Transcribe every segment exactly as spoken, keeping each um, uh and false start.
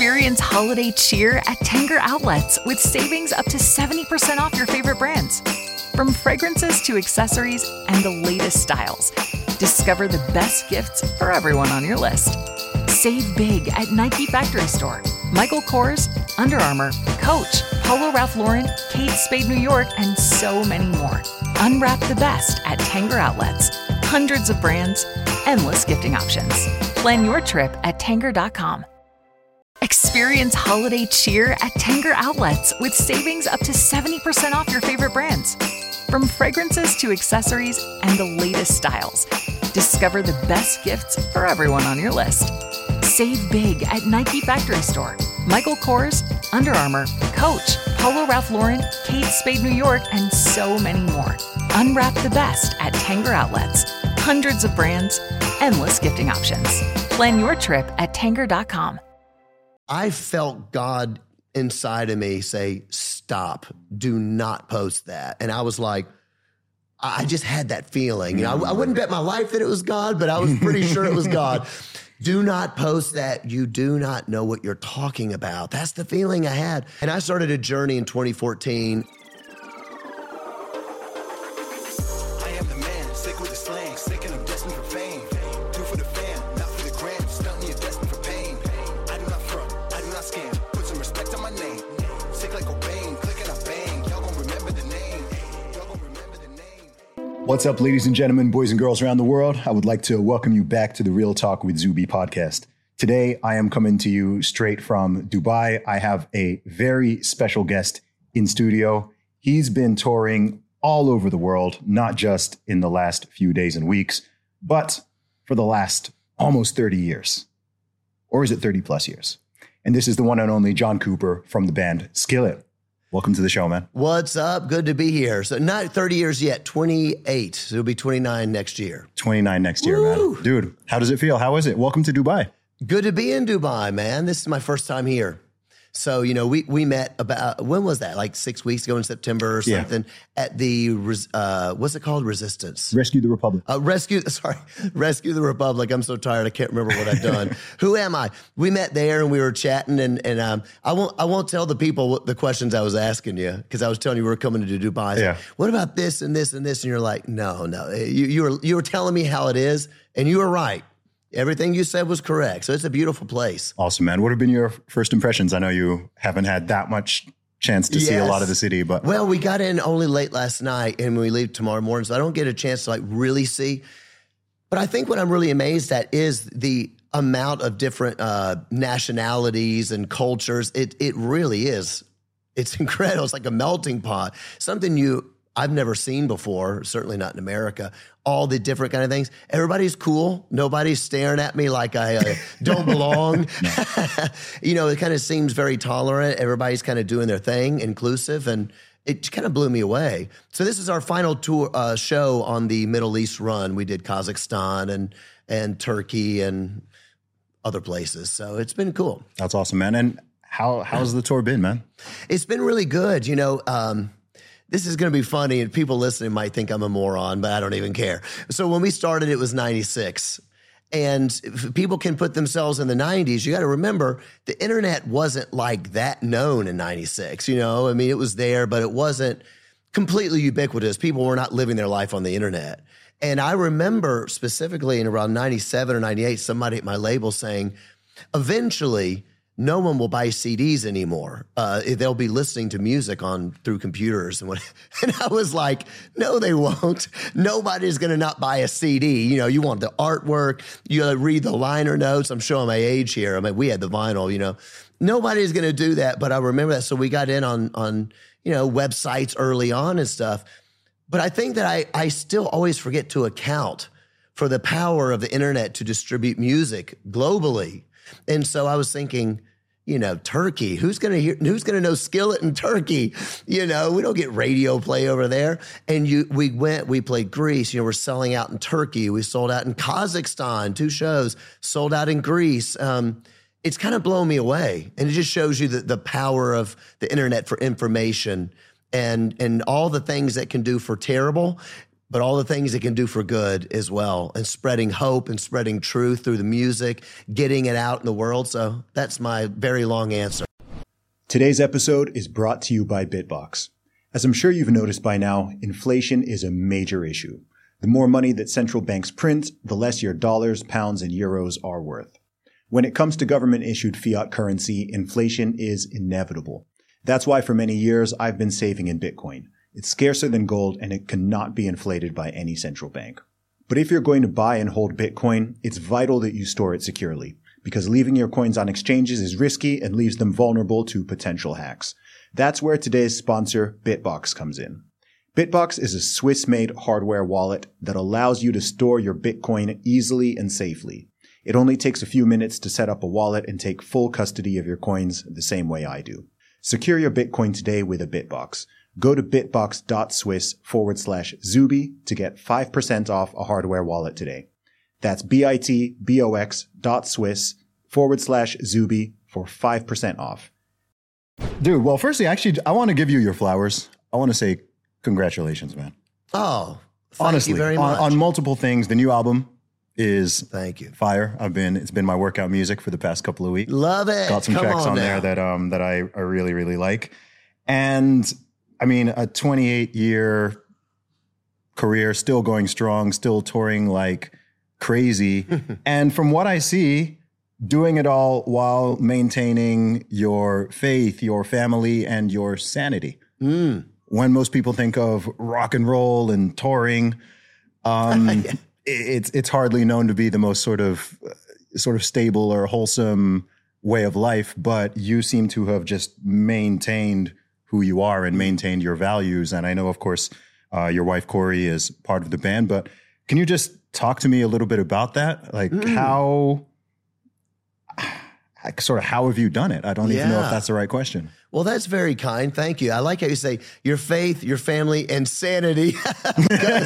Experience holiday cheer at Tanger Outlets with savings up to seventy percent off your favorite brands. From fragrances to accessories and the latest styles, discover the best gifts for everyone on your list. Save big at Nike Factory Store, Michael Kors, Under Armour, Coach, Polo Ralph Lauren, Kate Spade New York, and so many more. Unwrap the best at Tanger Outlets. Hundreds of brands, endless gifting options. Plan your trip at Tanger dot com. Experience holiday cheer at Tanger Outlets with savings up to seventy percent off your favorite brands. From fragrances to accessories and the latest styles, discover the best gifts for everyone on your list. Save big at Nike Factory Store, Michael Kors, Under Armour, Coach, Polo Ralph Lauren, Kate Spade New York, and so many more. Unwrap the best at Tanger Outlets. Hundreds of brands, endless gifting options. Plan your trip at Tanger dot com. I felt God inside of me say, stop, do not post that. And I was like, I just had that feeling. You know, I, I wouldn't bet my life that it was God, but I was pretty sure it was God. Do not post that. You do not know what you're talking about. That's the feeling I had. And I started a journey in twenty fourteen. I am the man, sick with the slang, sick and I'm destined for fame. Do for the fam, not for the gram. Stunt me, you're destined for pain. I do not front, I do not scam. Put some respect on my name. Sick like Cobain, click and I bang. Y'all gon' remember the name. Y'all gon' remember the name. What's up, ladies and gentlemen, boys and girls around the world? I would like to welcome you back to the Real Talk with Zuby podcast. Today, I am coming to you straight from Dubai. I have a very special guest in studio. He's been touring all over the world, not just in the last few days and weeks, but for the last almost thirty years. Or is it thirty plus years? And this is the one and only John Cooper from the band Skillet. Welcome to the show, man. What's up? Good to be here. So not thirty years yet, twenty-eight. So it'll be twenty-nine next year. twenty-nine next year, Woo! man. Dude, how does it feel? How is it? Welcome to Dubai. Good to be in Dubai, man. This is my first time here. So, you know, we we met about, when was that? Like six weeks ago in September or something yeah. at the, uh, what's it called? Resistance. Rescue the Republic. Uh, rescue, sorry, Rescue the Republic. I'm so tired. I can't remember what I've done. Who am I? We met there and we were chatting and, and um, I won't I won't tell the people what the questions I was asking you because I was telling you we were coming to Dubai. Yeah. Like, what about this and this and this? And you're like, no, no. You, you, were, you were telling me how it is and you were right. Everything you said was correct. So it's a beautiful place. Awesome, man. What have been your first impressions? I know you haven't had that much chance to yes. see a lot of the city, but. Well, we got in only late last night and we leave tomorrow morning, so I don't get a chance to like really see. But I think what I'm really amazed at is the amount of different uh, nationalities and cultures. It it really is. It's incredible. It's like a melting pot. Something you I've never seen before, certainly not in America. All the different kind of things. Everybody's cool. Nobody's staring at me like I uh, don't belong. You know, it kind of seems very tolerant. Everybody's kind of doing their thing, inclusive, and it kind of blew me away. So this is our final tour uh, show on the Middle East run. We did Kazakhstan and and Turkey and other places. So it's been cool. That's awesome, man. And how how's the tour been, man? It's been really good. You know, um, this is going to be funny, and people listening might think I'm a moron, but I don't even care. So when we started, it was ninety-six. And if people can put themselves in the nineties, you got to remember the internet wasn't like that known in ninety-six. You know, I mean, it was there, but it wasn't completely ubiquitous. People were not living their life on the internet. And I remember specifically in around ninety-seven or ninety-eight, somebody at my label saying, eventually, no one will buy C Ds anymore. Uh, they'll be listening to music on through computers and what. And I was like, no, they won't. Nobody's going to not buy a C D. You know, you want the artwork. You gotta read the liner notes. I'm showing my age here. I mean, we had the vinyl. You know, nobody's going to do that. But I remember that. So we got in on on you know websites early on and stuff. But I think that I I still always forget to account for the power of the internet to distribute music globally. And so I was thinking, you know, Turkey, who's going to hear, who's going to know Skillet in Turkey? You know, we don't get radio play over there. And you, we went, we played Greece, you know, we're selling out in Turkey. We sold out in Kazakhstan, two shows, sold out in Greece. Um, it's kind of blown me away. And it just shows you the, the power of the internet for information and, and all the things that can do for terrible. but all the things it can do for good as well, and spreading hope and spreading truth through the music, getting it out in the world. So that's my very long answer. Today's episode is brought to you by BitBox. As I'm sure you've noticed by now, inflation is a major issue. The more money that central banks print, the less your dollars, pounds, and euros are worth. When it comes to government-issued fiat currency, inflation is inevitable. That's why for many years I've been saving in Bitcoin. It's scarcer than gold and it cannot be inflated by any central bank. But if you're going to buy and hold Bitcoin, it's vital that you store it securely, because leaving your coins on exchanges is risky and leaves them vulnerable to potential hacks. That's where today's sponsor, BitBox, comes in. BitBox is a Swiss-made hardware wallet that allows you to store your Bitcoin easily and safely. It only takes a few minutes to set up a wallet and take full custody of your coins the same way I do. Secure your Bitcoin today with a BitBox. Go to bitbox.swiss forward slash Zuby to get five percent off a hardware wallet today. That's B-I-T-B-O-X dot Swiss forward slash Zuby for five percent off. Dude, well, firstly, actually, I want to give you your flowers. I want to say congratulations, man. Oh, thank Honestly, you very on, much. on multiple things. The new album is Thank you. fire. I've been, it's been my workout music for the past couple of weeks. Love it. Got some Come tracks on, on there now. that um that I, I really, really like. And I mean, a twenty-eight year career, still going strong, still touring like crazy. And from what I see, doing it all while maintaining your faith, your family, and your sanity. Mm. When most people think of rock and roll and touring, um, Yeah. it's it's hardly known to be the most sort of sort of stable or wholesome way of life. But you seem to have just maintained who you are and maintained your values. And I know, of course, uh, your wife Corey is part of the band. But can you just talk to me a little bit about that? Like Mm. how, sort of, how have you done it? I don't even know if Yeah. that's the right question. Well, that's very kind. Thank you. I like how you say your faith, your family, and sanity. Because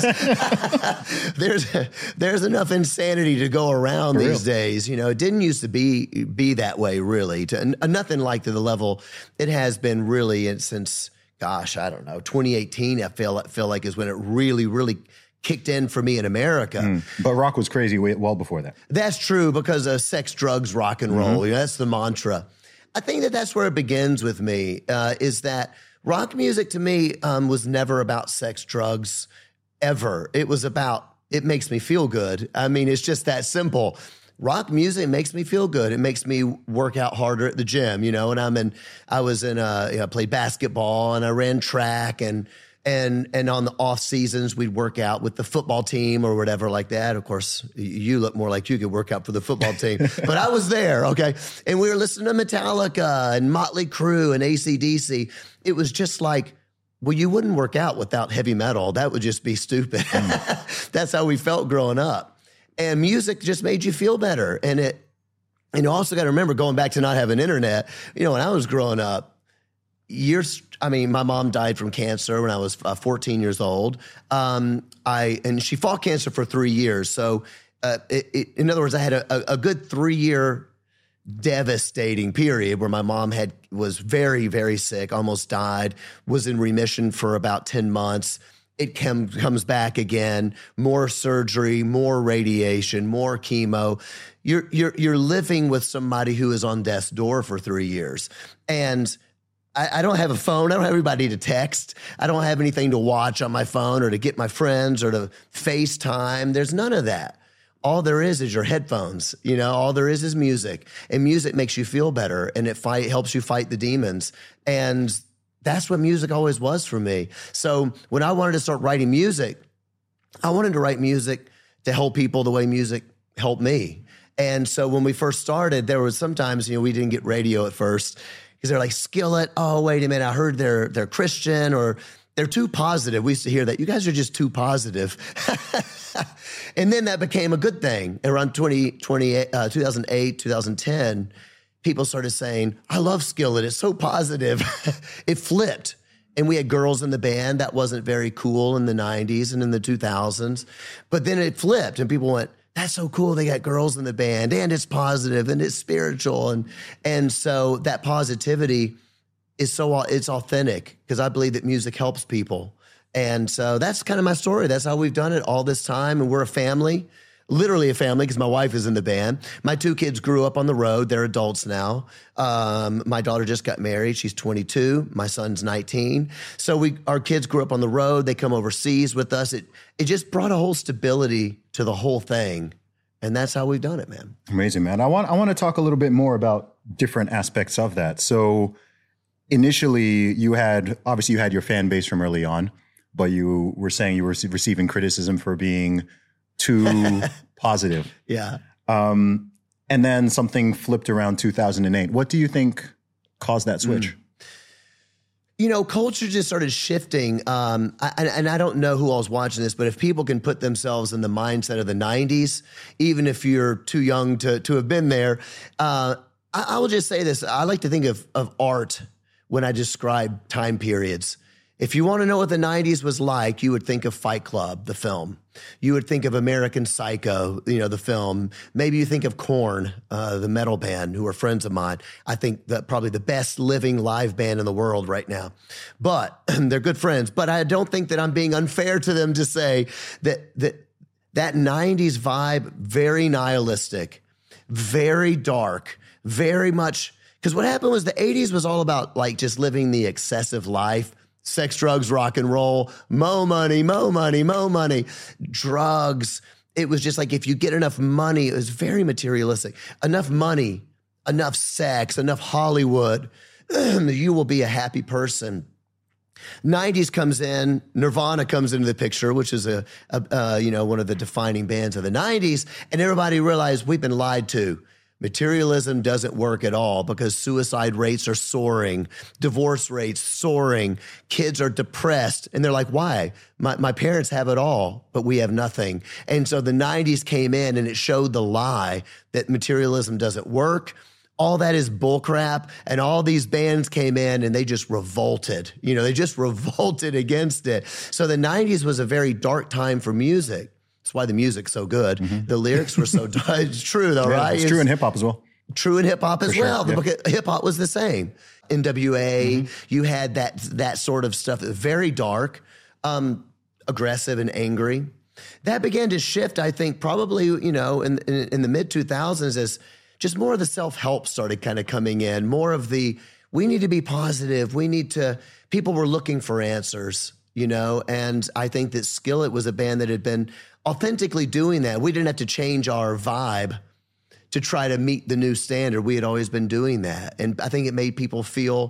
there's there's enough insanity to go around For these real. days. You know, it didn't used to be be that way, really. To n- nothing like to the level it has been really and since, gosh, I don't know, twenty eighteen. I feel feel like is when it really, really kicked in for me in America. Mm. But rock was crazy way, well before that. That's true because of sex, drugs, rock and roll. You know, that's the mantra. I think that that's where it begins with me, uh, is that rock music to me um, was never about sex, drugs, ever. It was about, it makes me feel good. I mean, it's just that simple. Rock music makes me feel good. It makes me work out harder at the gym, you know, and I'm in, I was in, uh, you know, I played basketball and I ran track and, And and on the off seasons, we'd work out with the football team or whatever like that. Of course, you look more like you could work out for the football team, but I was there, okay? And we were listening to Metallica and Motley Crue and A C D C. It was just like, well, you wouldn't work out without heavy metal. That would just be stupid. That's how we felt growing up. And music just made you feel better. And it, and you also got to remember, going back to not having internet, you know, when I was growing up, years, I mean, my mom died from cancer when I was uh, fourteen years old. Um, I and she fought cancer for three years. So, uh, it, it, in other words, I had a, a, a good three year devastating period where my mom had was very, very sick, almost died, was in remission for about ten months. It com- comes back again, more surgery, more radiation, more chemo. You're you're you're living with somebody who is on death's door for three years, and I, I don't have a phone. I don't have anybody to text. I don't have anything to watch on my phone or to get my friends or to FaceTime. There's none of that. All there is is your headphones. You know, all there is is music, and music makes you feel better, and it fight helps you fight the demons. And that's what music always was for me. So when I wanted to start writing music, I wanted to write music to help people the way music helped me. And so when we first started, there was sometimes, you know, we didn't get radio at first because they're like, Skillet, oh, wait a minute, I heard they're they're Christian or they're too positive. We used to hear that. You guys are just too positive. And then that became a good thing. Around twenty, twenty, uh, two thousand eight, two thousand ten, people started saying, I love Skillet. It's so positive. It flipped. And we had girls in the band. That wasn't very cool in the nineties and in the two thousands. But then it flipped and people went, that's so cool. They got girls in the band and it's positive and it's spiritual. And, and so that positivity is so, it's authentic because I believe that music helps people. And so that's kind of my story. That's how we've done it all this time. And we're a family, literally a family, because my wife is in the band. My two kids grew up on the road. They're adults now. Um, my daughter just got married. She's twenty-two. My son's nineteen. So we, our kids grew up on the road. They come overseas with us. It, it just brought a whole stability to the whole thing. And that's how we've done it, man. Amazing, man. I want, I want to talk a little bit more about different aspects of that. So initially you had, obviously you had your fan base from early on, but you were saying you were receiving criticism for being too positive. Yeah. Um, and then something flipped around two thousand eight. What do you think caused that switch? Mm. You know, culture just started shifting. Um, I, and I don't know who all's watching this, but if people can put themselves in the mindset of the nineties, even if you're too young to, to have been there, uh, I, I will just say this. I like to think of, of art when I describe time periods. If you want to know what the nineties was like, you would think of Fight Club, the film. You would think of American Psycho, you know, the film. Maybe you think of Korn, uh, the metal band, who are friends of mine. I think that probably the best living live band in the world right now. But they're good friends. But I don't think that I'm being unfair to them to say that that that nineties vibe, very nihilistic, very dark, very much. Because what happened was the eighties was all about like just living the excessive life. Sex, drugs, rock and roll, mo money, mo money, mo money, drugs. It was just like if you get enough money, it was very materialistic. Enough money, enough sex, enough Hollywood, you will be a happy person. nineties comes in, Nirvana comes into the picture, which is a, a uh, you know one of the defining bands of the nineties, and everybody realized we've been lied to. Materialism doesn't work at all because suicide rates are soaring, divorce rates soaring, kids are depressed. And they're like, why? My, my parents have it all, but we have nothing. And so the nineties came in and it showed the lie that materialism doesn't work. All that is bullcrap. And all these bands came in and they just revolted. You know, they just revolted against it. So the nineties was a very dark time for music. That's why the music's so good. Mm-hmm. The lyrics were so it's true though, yeah, right? It's, it's true in hip hop as well. True in hip hop as sure. well. Yeah. The hip hop was the same. N W A, mm-hmm. you had that that sort of stuff, very dark, um, aggressive and angry. That began to shift, I think, probably, you know, in in, in the mid two thousands as just more of the self-help started kind of coming in, more of the, we need to be positive. We need to, people were looking for answers, you know, and I think that Skillet was a band that had been authentically doing that. We didn't have to change our vibe to try to meet the new standard. We had always been doing that. And I think it made people feel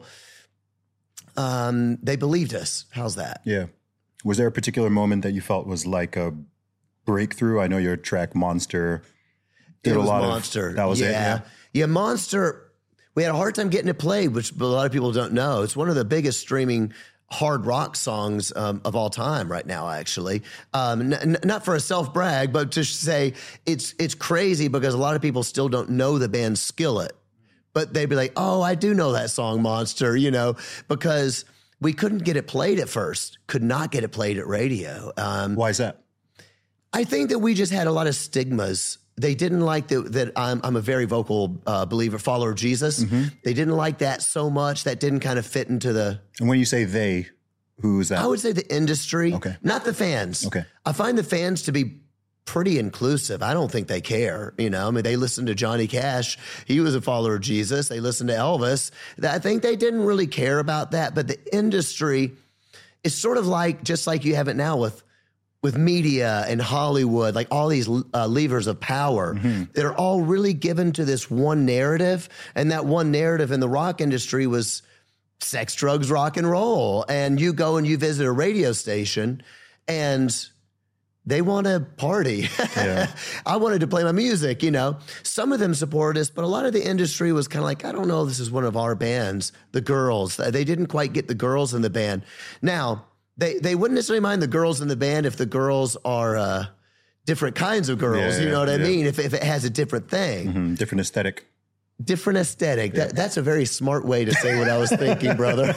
um, they believed us. How's that? Yeah. Was there a particular moment that you felt was like a breakthrough? I know your track Monster did it was a lot Monster. of, that was yeah. it, yeah? Yeah, Monster, we had a hard time getting it played, which a lot of people don't know. It's one of the biggest streaming hard rock songs um, of all time right now, actually. Um, n- n- not for a self-brag, but to say it's it's crazy because a lot of people still don't know the band Skillet. But they'd be like, oh, I do know that song, Monster, you know, because we couldn't get it played at first. Could not get it played at radio. Um, Why is that? I think that we just had a lot of stigmas. They didn't like the, that I'm, I'm a very vocal uh, believer, follower of Jesus. Mm-hmm. They didn't like that so much. That didn't kind of fit into the... And when you say they, who's that? I would say the industry, okay. Not the fans. Okay. I find the fans to be pretty inclusive. I don't think they care, you know. I mean, they listened to Johnny Cash. He was a follower of Jesus. They listened to Elvis. I think they didn't really care about that. But the industry is sort of like, just like you have it now with with media and Hollywood, like all these uh, levers of power, mm-hmm. they're all really given to this one narrative. And that one narrative in the rock industry was sex, drugs, rock and roll. And you go and you visit a radio station and they want to party. Yeah. I wanted to play my music, you know. Some of them supported us, but a lot of the industry was kind of like, I don't know, this is one of our bands, the girls. They didn't quite get the girls in the band. Now, They they wouldn't necessarily mind the girls in the band if the girls are uh, different kinds of girls. Yeah, you know what I yeah. mean? If if it has a different thing, mm-hmm. different aesthetic, different aesthetic. Yeah. That that's a very smart way to say what I was thinking, brother.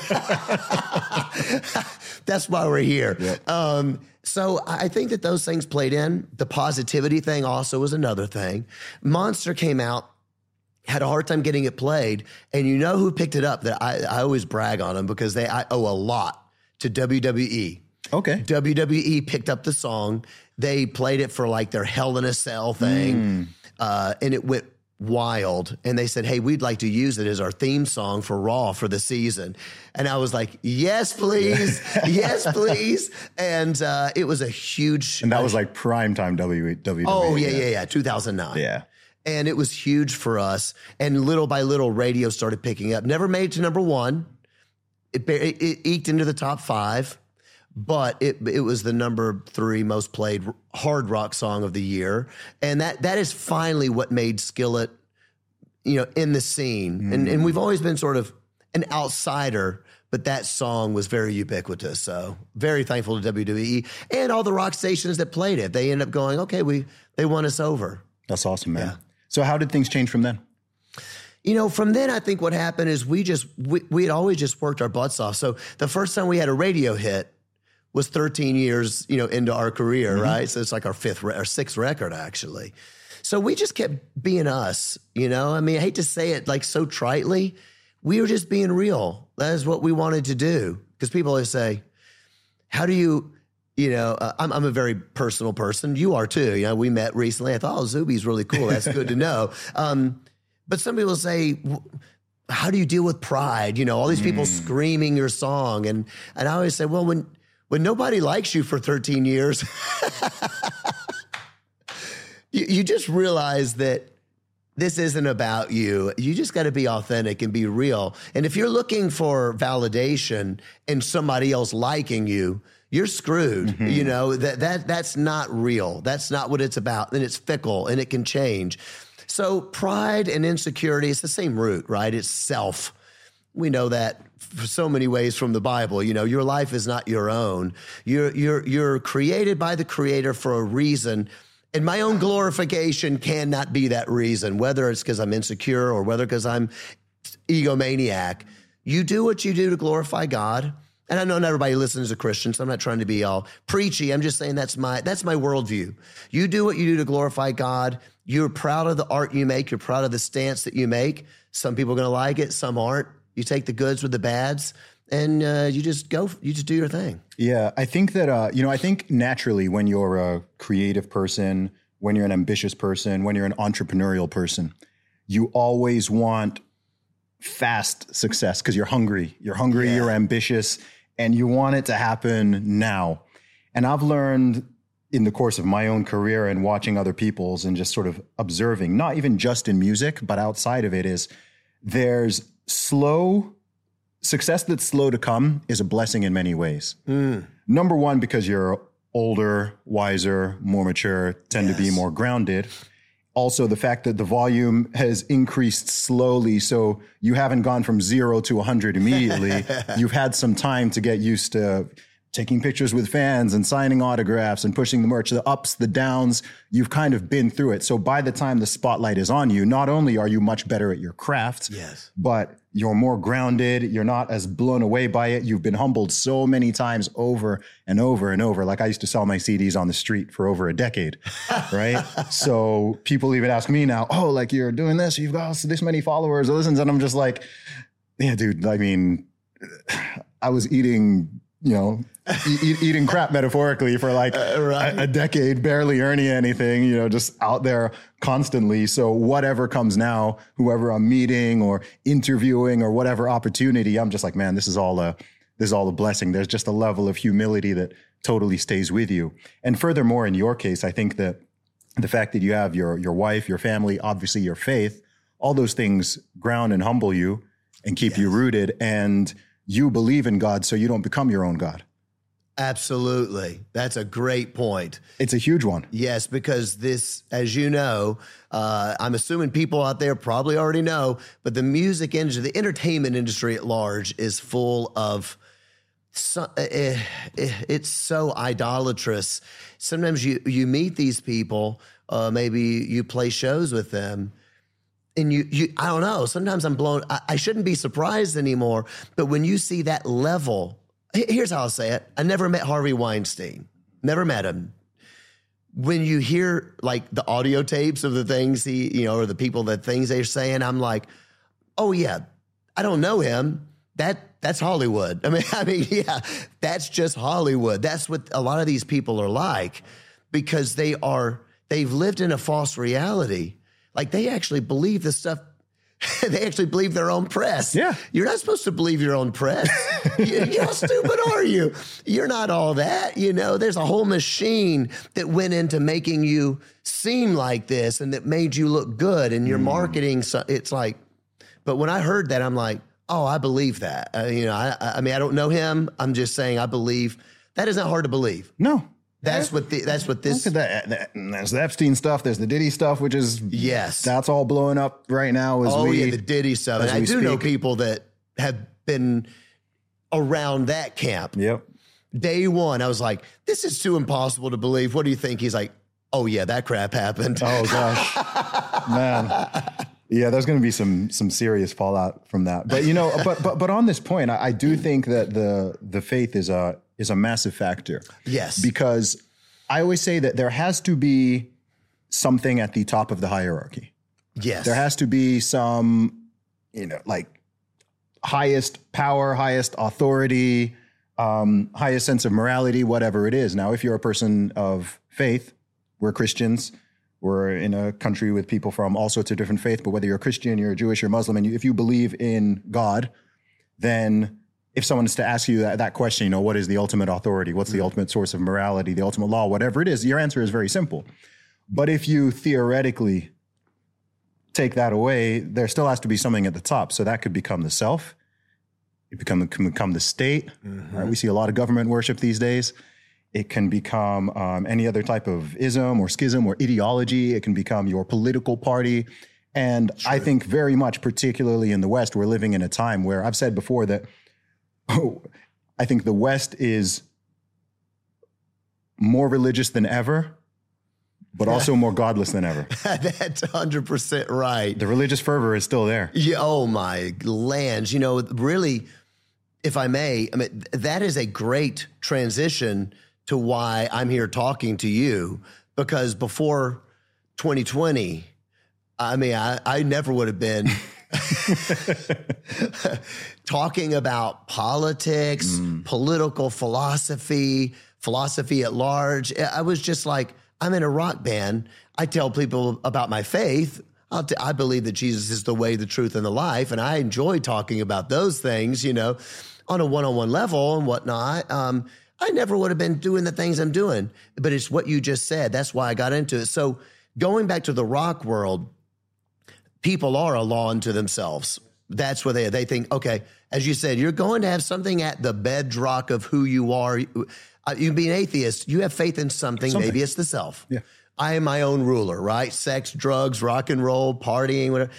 That's why we're here. Yeah. Um, so I think that those things played in. The positivity thing also was another thing. Monster came out. Had a hard time getting it played, and you know who picked it up? That I, I always brag on them because they I owe a lot to W W E. Okay. W W E picked up the song. They played it for like their Hell in a Cell thing. Mm. Uh, and it went wild. And they said, hey, we'd like to use it as our theme song for Raw for the season. And I was like, yes, please. Yes, please. And uh, it was a huge. And that was like primetime W W E. Oh, yeah, yeah, yeah. two thousand nine. Yeah. And it was huge for us. And little by little, radio started picking up. Never made it to number one. It, it, it eked into the top five. But it it was the number three most played hard rock song of the year. And that that is finally what made Skillet, you know, in the scene. Mm. And and we've always been sort of an outsider, but that song was very ubiquitous. So very thankful to W W E and all the rock stations that played it. They ended up going, okay, we they won us over. That's awesome, man. Yeah. So how did things change from then? You know, from then I think what happened is we just we we had always just worked our butts off. So the first time we had a radio hit was thirteen years, you know, into our career, mm-hmm. right? So it's like our fifth re- or sixth record, actually. So we just kept being us, you know? I mean, I hate to say it like so tritely. We were just being real. That is what we wanted to do. Because people always say, how do you, you know, uh, I'm, I'm a very personal person. You are too. You know, we met recently. I thought, oh, Zuby's really cool. That's good to know. Um, but some people say, how do you deal with pride? You know, all these people mm. screaming your song. And, and I always say, well, when, When nobody likes you for thirteen years, you, you just realize that this isn't about you. You just got to be authentic and be real. And if you're looking for validation and somebody else liking you, you're screwed. Mm-hmm. You know, that that that's not real. That's not what it's about. And it's fickle and it can change. So pride and insecurity, it's the same root, right? It's self. We know that for so many ways from the Bible. You know, your life is not your own. You're you're you're created by the Creator for a reason. And my own glorification cannot be that reason, whether it's because I'm insecure or whether because I'm egomaniac. You do what you do to glorify God. And I know not everybody listens to Christians, so I'm not trying to be all preachy. I'm just saying that's my that's my worldview. You do what you do to glorify God. You're proud of the art you make. You're proud of the stance that you make. Some people are going to like it. Some aren't. You take the goods with the bads, and uh, you just go. You just do your thing. Yeah, I think that uh, you know. I think naturally, when you're a creative person, when you're an ambitious person, when you're an entrepreneurial person, you always want fast success because you're hungry. You're hungry. Yeah. You're ambitious, and you want it to happen now. And I've learned in the course of my own career and watching other people's and just sort of observing, not even just in music, but outside of it, is there's slow success that's slow to come is a blessing in many ways. Mm. Number one, because you're older, wiser, more mature, tend yes. to be more grounded. Also, the fact that the volume has increased slowly, so you haven't gone from zero to one hundred immediately. You've had some time to get used to taking pictures with fans and signing autographs and pushing the merch, the ups, the downs. You've kind of been through it. So by the time the spotlight is on you, not only are you much better at your craft, yes. but you're more grounded. You're not as blown away by it. You've been humbled so many times over and over and over. Like I used to sell my C Ds on the street for over a decade, right? So people even ask me now, oh, like you're doing this, you've got this many followers or listens. And I'm just like, yeah, dude, I mean, I was eating, you know, e- eating crap metaphorically for like uh, right. a, a decade, barely earning anything, you know, just out there constantly. So whatever comes now, whoever I'm meeting or interviewing or whatever opportunity, I'm just like, man, this is all a, this is all a blessing. There's just a level of humility that totally stays with you. And furthermore, in your case, I think that the fact that you have your, your wife, your family, obviously your faith, all those things ground and humble you and keep yes. you rooted. And you believe in God, so you don't become your own God. Absolutely. That's a great point. It's a huge one. Yes, because this, as you know, uh, I'm assuming people out there probably already know, but the music industry, the entertainment industry at large is full of, so, uh, it's so idolatrous. Sometimes you, you meet these people, uh, maybe you play shows with them, and you, you, I don't know, sometimes I'm blown, I, I shouldn't be surprised anymore, but when you see that level, here's how I'll say it. I never met Harvey Weinstein, never met him. When you hear like the audio tapes of the things he, you know, or the people, that things they're saying, I'm like, oh yeah, I don't know him. that that's Hollywood. I mean, I mean, yeah, that's just Hollywood. That's what a lot of these people are like, because they are, they've lived in a false reality. Like they actually believe the stuff. They actually believe their own press. Yeah. You're not supposed to believe your own press. you, you, how stupid are you? You're not all that. You know, there's a whole machine that went into making you seem like this and that made you look good. And your mm. marketing, so it's like, but when I heard that, I'm like, oh, I believe that. Uh, you know, I, I mean, I don't know him. I'm just saying I believe. That is not hard to believe. No. That's what the, that's what this. Look at that, that. There's the Epstein stuff. There's the Diddy stuff, which is yes, that's all blowing up right now. As oh we, yeah, the Diddy stuff. And I do speak. know people that have been around that camp. Yep. Day one, I was like, "This is too impossible to believe." What do you think? He's like, "Oh yeah, that crap happened." Oh gosh, man. Yeah, there's going to be some some serious fallout from that. But you know, but but but on this point, I, I do think that the the faith is a is a massive factor. Yes. Because I always say that there has to be something at the top of the hierarchy. Yes. There has to be some, you know, like highest power, highest authority, um, highest sense of morality, whatever it is. Now, if you're a person of faith, we're Christians, we're in a country with people from all sorts of different faiths, but whether you're a Christian, you're Jewish, you're Muslim, and you, if you believe in God, then if someone is to ask you that, that question, you know, what is the ultimate authority? What's the ultimate source of morality, the ultimate law, whatever it is, your answer is very simple. But if you theoretically take that away, there still has to be something at the top. So that could become the self. It become, can become the state. Mm-hmm. Right? We see a lot of government worship these days. It can become um, any other type of ism or schism or ideology. It can become your political party. And True. I think very much, particularly in the West, we're living in a time where I've said before that oh, I think the West is more religious than ever, but also more godless than ever. That's one hundred percent right. The religious fervor is still there. Yeah, oh my lands. You know, really, if I may, I mean, that is a great transition to why I'm here talking to you, because before twenty twenty, I mean, I, I never would have been talking about politics, mm. political philosophy, philosophy at large. I was just like, I'm in a rock band. I tell people about my faith. I'll t- I believe that Jesus is the way, the truth, and the life. And I enjoy talking about those things, you know, on a one-on-one level and whatnot. Um, I never would have been doing the things I'm doing, but it's what you just said. That's why I got into it. So going back to the rock world, people are a law unto themselves. That's what they they think, okay, as you said, you're going to have something at the bedrock of who you are. You, uh, you can be an atheist. You have faith in something. something. Maybe it's the self. Yeah. I am my own ruler, right? Sex, drugs, rock and roll, partying, whatever.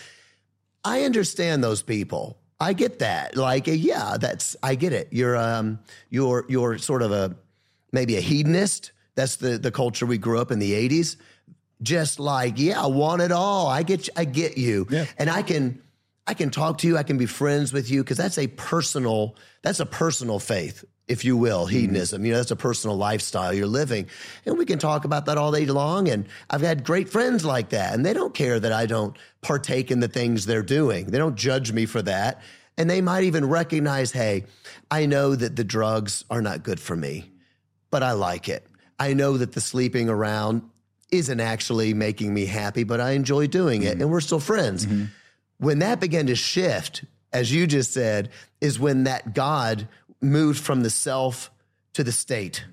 I understand those people. I get that. Like, yeah, that's, I get it. You're, um, you're, you're sort of a, maybe a hedonist. That's the, the culture we grew up in the eighties. Just like, yeah, I want it all. I get, I get you. Yeah. And I can, I can talk to you. I can be friends with you. Cause that's a personal, that's a personal faith, if you will, hedonism. Mm-hmm. You know, that's a personal lifestyle you're living. And we can talk about that all day long. And I've had great friends like that. And they don't care that I don't partake in the things they're doing. They don't judge me for that. And they might even recognize, hey, I know that the drugs are not good for me, but I like it. I know that the sleeping around isn't actually making me happy, but I enjoy doing it. Mm-hmm. And we're still friends. Mm-hmm. When that began to shift, as you just said, is when that God moved from the self to the state.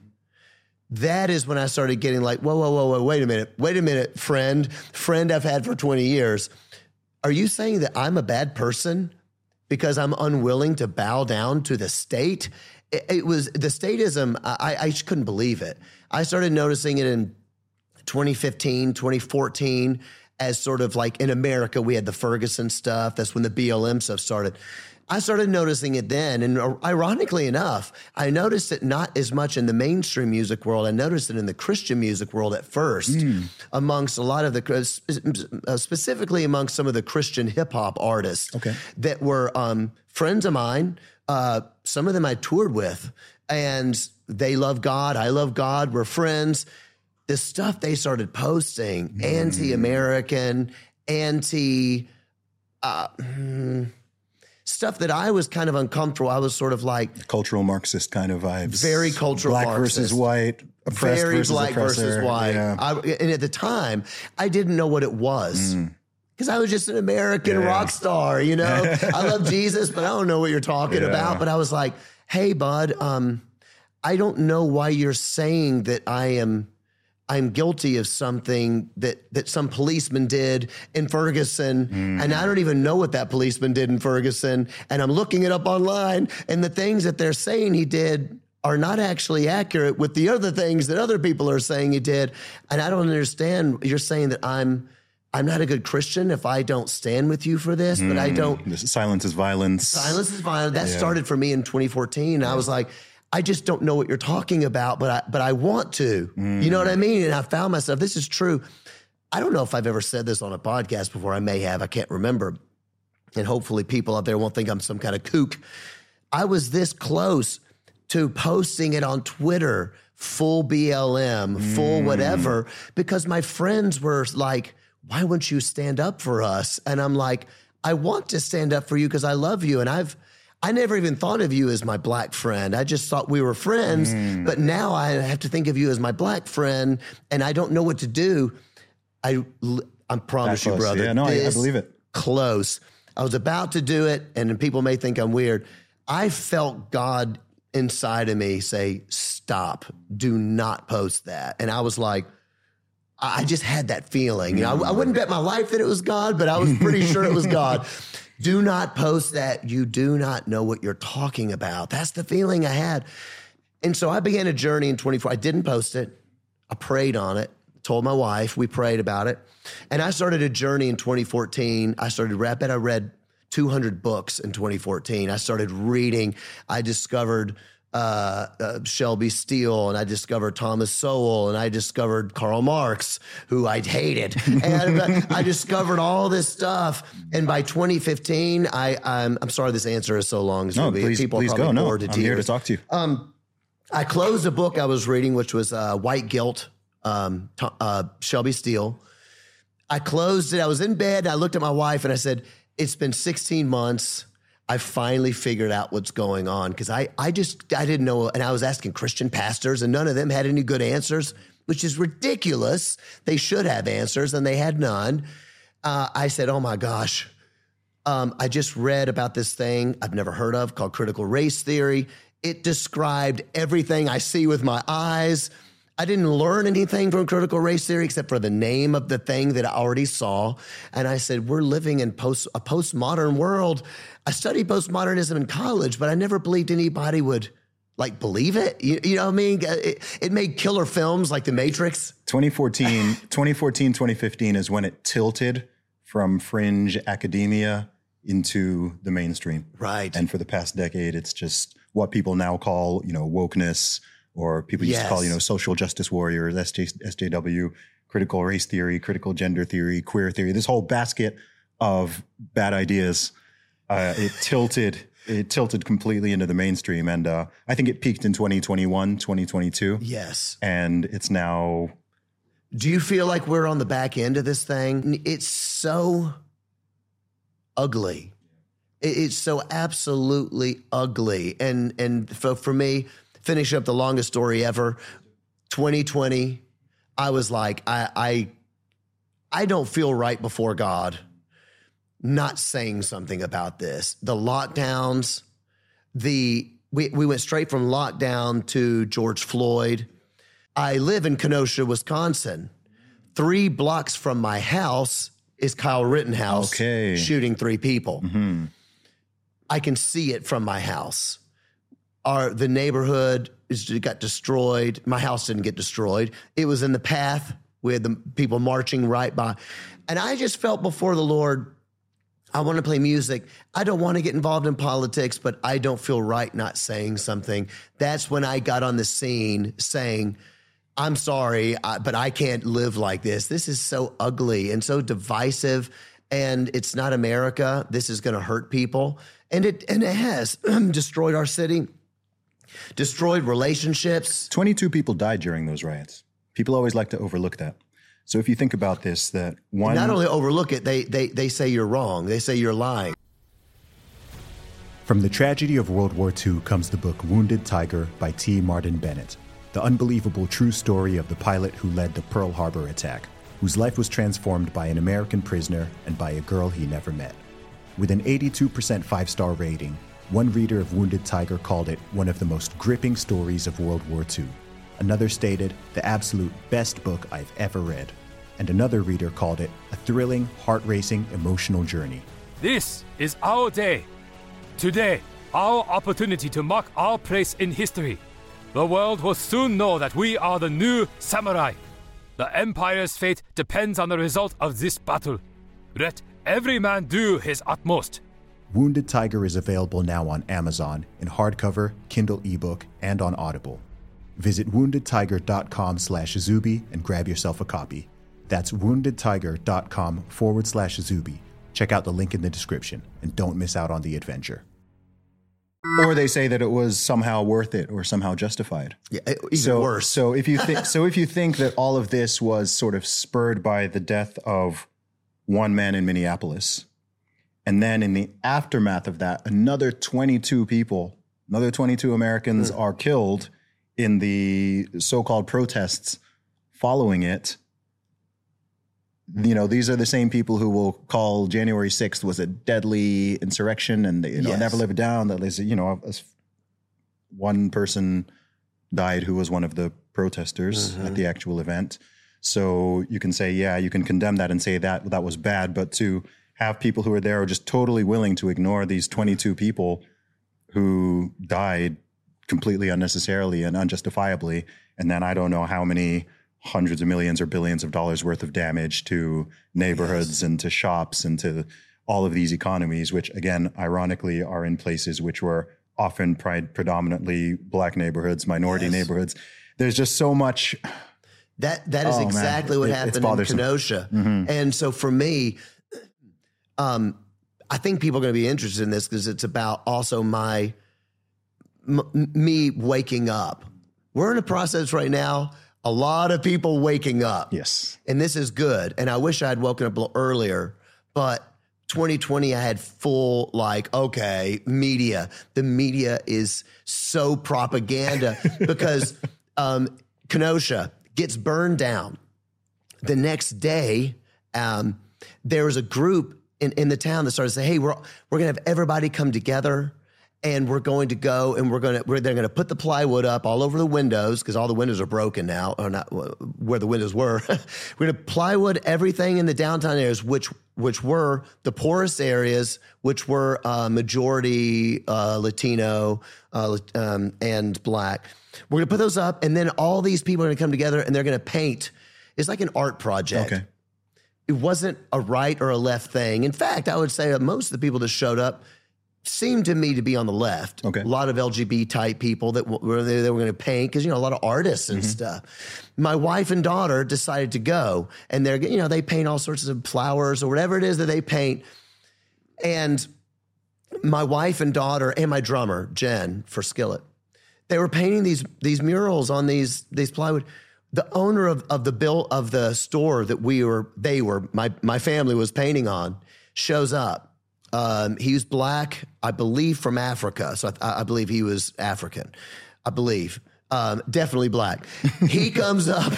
That is when I started getting like, whoa, whoa, whoa, whoa, wait a minute. Wait a minute, friend, friend I've had for twenty years. Are you saying that I'm a bad person because I'm unwilling to bow down to the state? It, it was the statism. I, I couldn't believe it. I started noticing it in twenty fifteen, twenty fourteen, as sort of like in America, we had the Ferguson stuff. That's when the B L M stuff started. I started noticing it then. And ironically enough, I noticed it not as much in the mainstream music world. I noticed it in the Christian music world at first, mm. amongst a lot of the, uh, specifically amongst some of the Christian hip hop artists okay. that were um, friends of mine. Uh, some of them I toured with, and they love God. I love God. We're friends. The stuff they started posting, mm. anti-American, anti, uh, stuff that I was kind of uncomfortable. I was sort of like cultural Marxist kind of vibes. Very cultural black Marxist. versus white, oppressed very versus black oppressor. versus white. Yeah. I, and at the time, I didn't know what it was. Mm. Because I was just an American Yeah. rock star, you know? I love Jesus, but I don't know what you're talking Yeah. about. But I was like, hey, bud, um, I don't know why you're saying that I am I'm guilty of something that that some policeman did in Ferguson. Mm. And I don't even know what that policeman did in Ferguson. And I'm looking it up online, and the things that they're saying he did are not actually accurate with the other things that other people are saying he did. And I don't understand. You're saying that I'm I'm not a good Christian if I don't stand with you for this, but I don't. This silence is violence. Silence is violence. That Yeah. started for me in twenty fourteen. I was like, I just don't know what you're talking about, but I but I want to. Mm. You know what I mean? And I found myself, this is true. I don't know if I've ever said this on a podcast before. I may have. I can't remember. And hopefully people out there won't think I'm some kind of kook. I was this close to posting it on Twitter, full B L M, full Mm. whatever, because my friends were like, why wouldn't you stand up for us? And I'm like, I want to stand up for you because I love you. And I've, I never even thought of you as my black friend. I just thought we were friends. Mm. But now I have to think of you as my black friend, and I don't know what to do. I, I promise That you, close. brother. Yeah, no, I- I this believe it. Close. I was about to do it, and then people may think I'm weird. I felt God inside of me say, stop, do not post that. And I was like, I just had that feeling. You know, I, I wouldn't bet my life that it was God, but I was pretty sure it was God. Do not post that. You do not know what you're talking about. That's the feeling I had. And so I began a journey in twenty-four. I didn't post it. I prayed on it, told my wife, we prayed about it. And I started a journey in twenty fourteen. I started, I bet I read two hundred books in twenty fourteen. I started reading. I discovered uh, uh, Shelby Steele, and I discovered Thomas Sowell, and I discovered Karl Marx, who I hated. And uh, I discovered all this stuff. And by twenty fifteen, I, I'm, I'm sorry this answer is so long. No, Zuby. please, People are please probably go. No, bored to I'm tears. here to talk to you. Um, I closed a book I was reading, which was uh, White Guilt, um, to, uh, Shelby Steele. I closed it. I was in bed. And I looked at my wife and I said, it's been sixteen months. I finally figured out what's going on, because I, I just, I didn't know. And I was asking Christian pastors, and none of them had any good answers, which is ridiculous. They should have answers, and they had none. Uh, I said, oh my gosh. Um, I just read about this thing I've never heard of called critical race theory. It described everything I see with my eyes. I didn't learn anything from critical race theory except for the name of the thing that I already saw. And I said, we're living in post a postmodern world. I studied postmodernism in college, but I never believed anybody would like believe it. You, you know what I mean? It, it made killer films like The Matrix. twenty fourteen, twenty fourteen, twenty fifteen is when it tilted from fringe academia into the mainstream. Right. And for the past decade, it's just what people now call, you know, wokeness, or people used to call, you know, social justice warriors, S J, S J W, critical race theory, critical gender theory, queer theory, this whole basket of bad ideas. Uh, it tilted, it tilted completely into the mainstream. And uh, I think it peaked in twenty twenty-one, twenty twenty-two. Yes. And it's now. Do you feel like we're on the back end of this thing? It's so ugly. It- It's so absolutely ugly. And and for, for me, finish up the longest story ever, twenty twenty, I was like, I, I, I don't feel right before God not saying something about this. The lockdowns, the we, we went straight from lockdown to George Floyd. I live in Kenosha, Wisconsin. Three blocks from my house is Kyle Rittenhouse Okay. shooting three people. Mm-hmm. I can see it from my house. Our the neighborhood is got destroyed. My house didn't get destroyed. It was in the path. We had the people marching right by. And I just felt before the Lord, I want to play music. I don't want to get involved in politics, but I don't feel right not saying something. That's when I got on the scene saying, I'm sorry, I, but I can't live like this. This is so ugly and so divisive, and it's not America. This is going to hurt people. And it and it has destroyed our city, destroyed relationships. twenty-two people died during those riots. People always like to overlook that. So if you think about this, that one. Not only overlook it, they they they say you're wrong. They say you're lying. From the tragedy of World War Two comes the book Wounded Tiger by T. Martin Bennett, the unbelievable true story of the pilot who led the Pearl Harbor attack, whose life was transformed by an American prisoner and by a girl he never met. With an eighty-two percent five-star rating, one reader of Wounded Tiger called it one of the most gripping stories of World War Two. Another stated, the absolute best book I've ever read. And another reader called it a thrilling, heart-racing, emotional journey. This is our day. Today, our opportunity to mark our place in history. The world will soon know that we are the new samurai. The Empire's fate depends on the result of this battle. Let every man do his utmost. Wounded Tiger is available now on Amazon in hardcover, Kindle ebook, and on Audible. Visit woundedtiger.com slash Zuby and grab yourself a copy. That's woundedtiger.com forward slash Zuby. Check out the link in the description and don't miss out on the adventure. Or they say that it was somehow worth it or somehow justified. Yeah, even so, worse. So if you think so if you think that all of this was sort of spurred by the death of one man in Minneapolis, and then in the aftermath of that, another twenty-two people, another twenty-two Americans mm. are killed in the so-called protests following it. You know, these are the same people who will call January sixth was a deadly insurrection and they, you know, yes. never live it down. That is, you know, one person died who was one of the protesters mm-hmm. at the actual event. So you can say, yeah, you can condemn that and say that that was bad. But to have people who are there are just totally willing to ignore these twenty-two people who died completely unnecessarily and unjustifiably. And then I don't know how many hundreds of millions or billions of dollars worth of damage to neighborhoods yes. and to shops and to all of these economies, which again, ironically are in places which were often predominantly black neighborhoods, minority yes. neighborhoods. There's just so much. That, that is oh, exactly man. what it, happened in Kenosha. Mm-hmm. And so for me, um, I think people are going to be interested in this because it's about also my, m- me waking up. We're in a process right now. A lot of people waking up. Yes. And this is good. And I wish I had woken up a little earlier, but twenty twenty, I had full, like, okay, media. The media is so propaganda because um, Kenosha gets burned down. The next day, um, there was a group in, in the town that started to say, hey, we're, we're going to have everybody come together. And we're going to go and we're going to, we're, they're going to put the plywood up all over the windows because all the windows are broken now, or not where the windows were. We're going to plywood everything in the downtown areas, which, which were the poorest areas, which were uh, majority uh, Latino uh, um, and black. We're going to put those up, and then all these people are going to come together and they're going to paint. It's like an art project. Okay. It wasn't a right or a left thing. In fact, I would say that most of the people that showed up seemed to me to be on the left. Okay. A lot of L G B T type people that were they, they were going to paint because, you know, a lot of artists and mm-hmm. stuff. My wife and daughter decided to go, and they're, you know, they paint all sorts of flowers or whatever it is that they paint. And my wife and daughter and my drummer, Jen, for Skillet, they were painting these these murals on these these plywood. The owner of, of the bill of the store that we were, they were, my my family was painting on, shows up. Um, he was black, I believe, from Africa. So I, I believe he was African. I believe. Um, definitely black. He comes up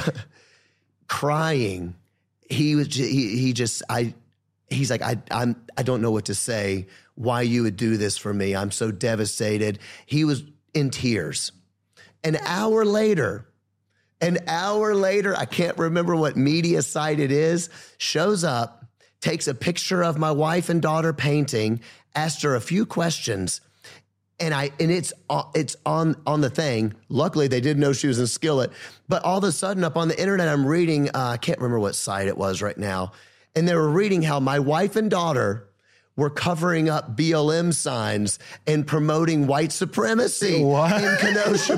crying. He was. He, he just. I. He's like. I. I'm. I don't know what to say. Why you would do this for me? I'm so devastated. He was in tears. An hour later. An hour later. I can't remember what media site it is. Shows up. Takes a picture of my wife and daughter painting, asked her a few questions, and I and it's it's on on the thing. Luckily, they didn't know she was in Skillet, but all of a sudden, up on the internet, I'm reading. Uh, I can't remember what site it was right now, and they were reading how my wife and daughter were covering up B L M signs and promoting white supremacy what? in Kenosha.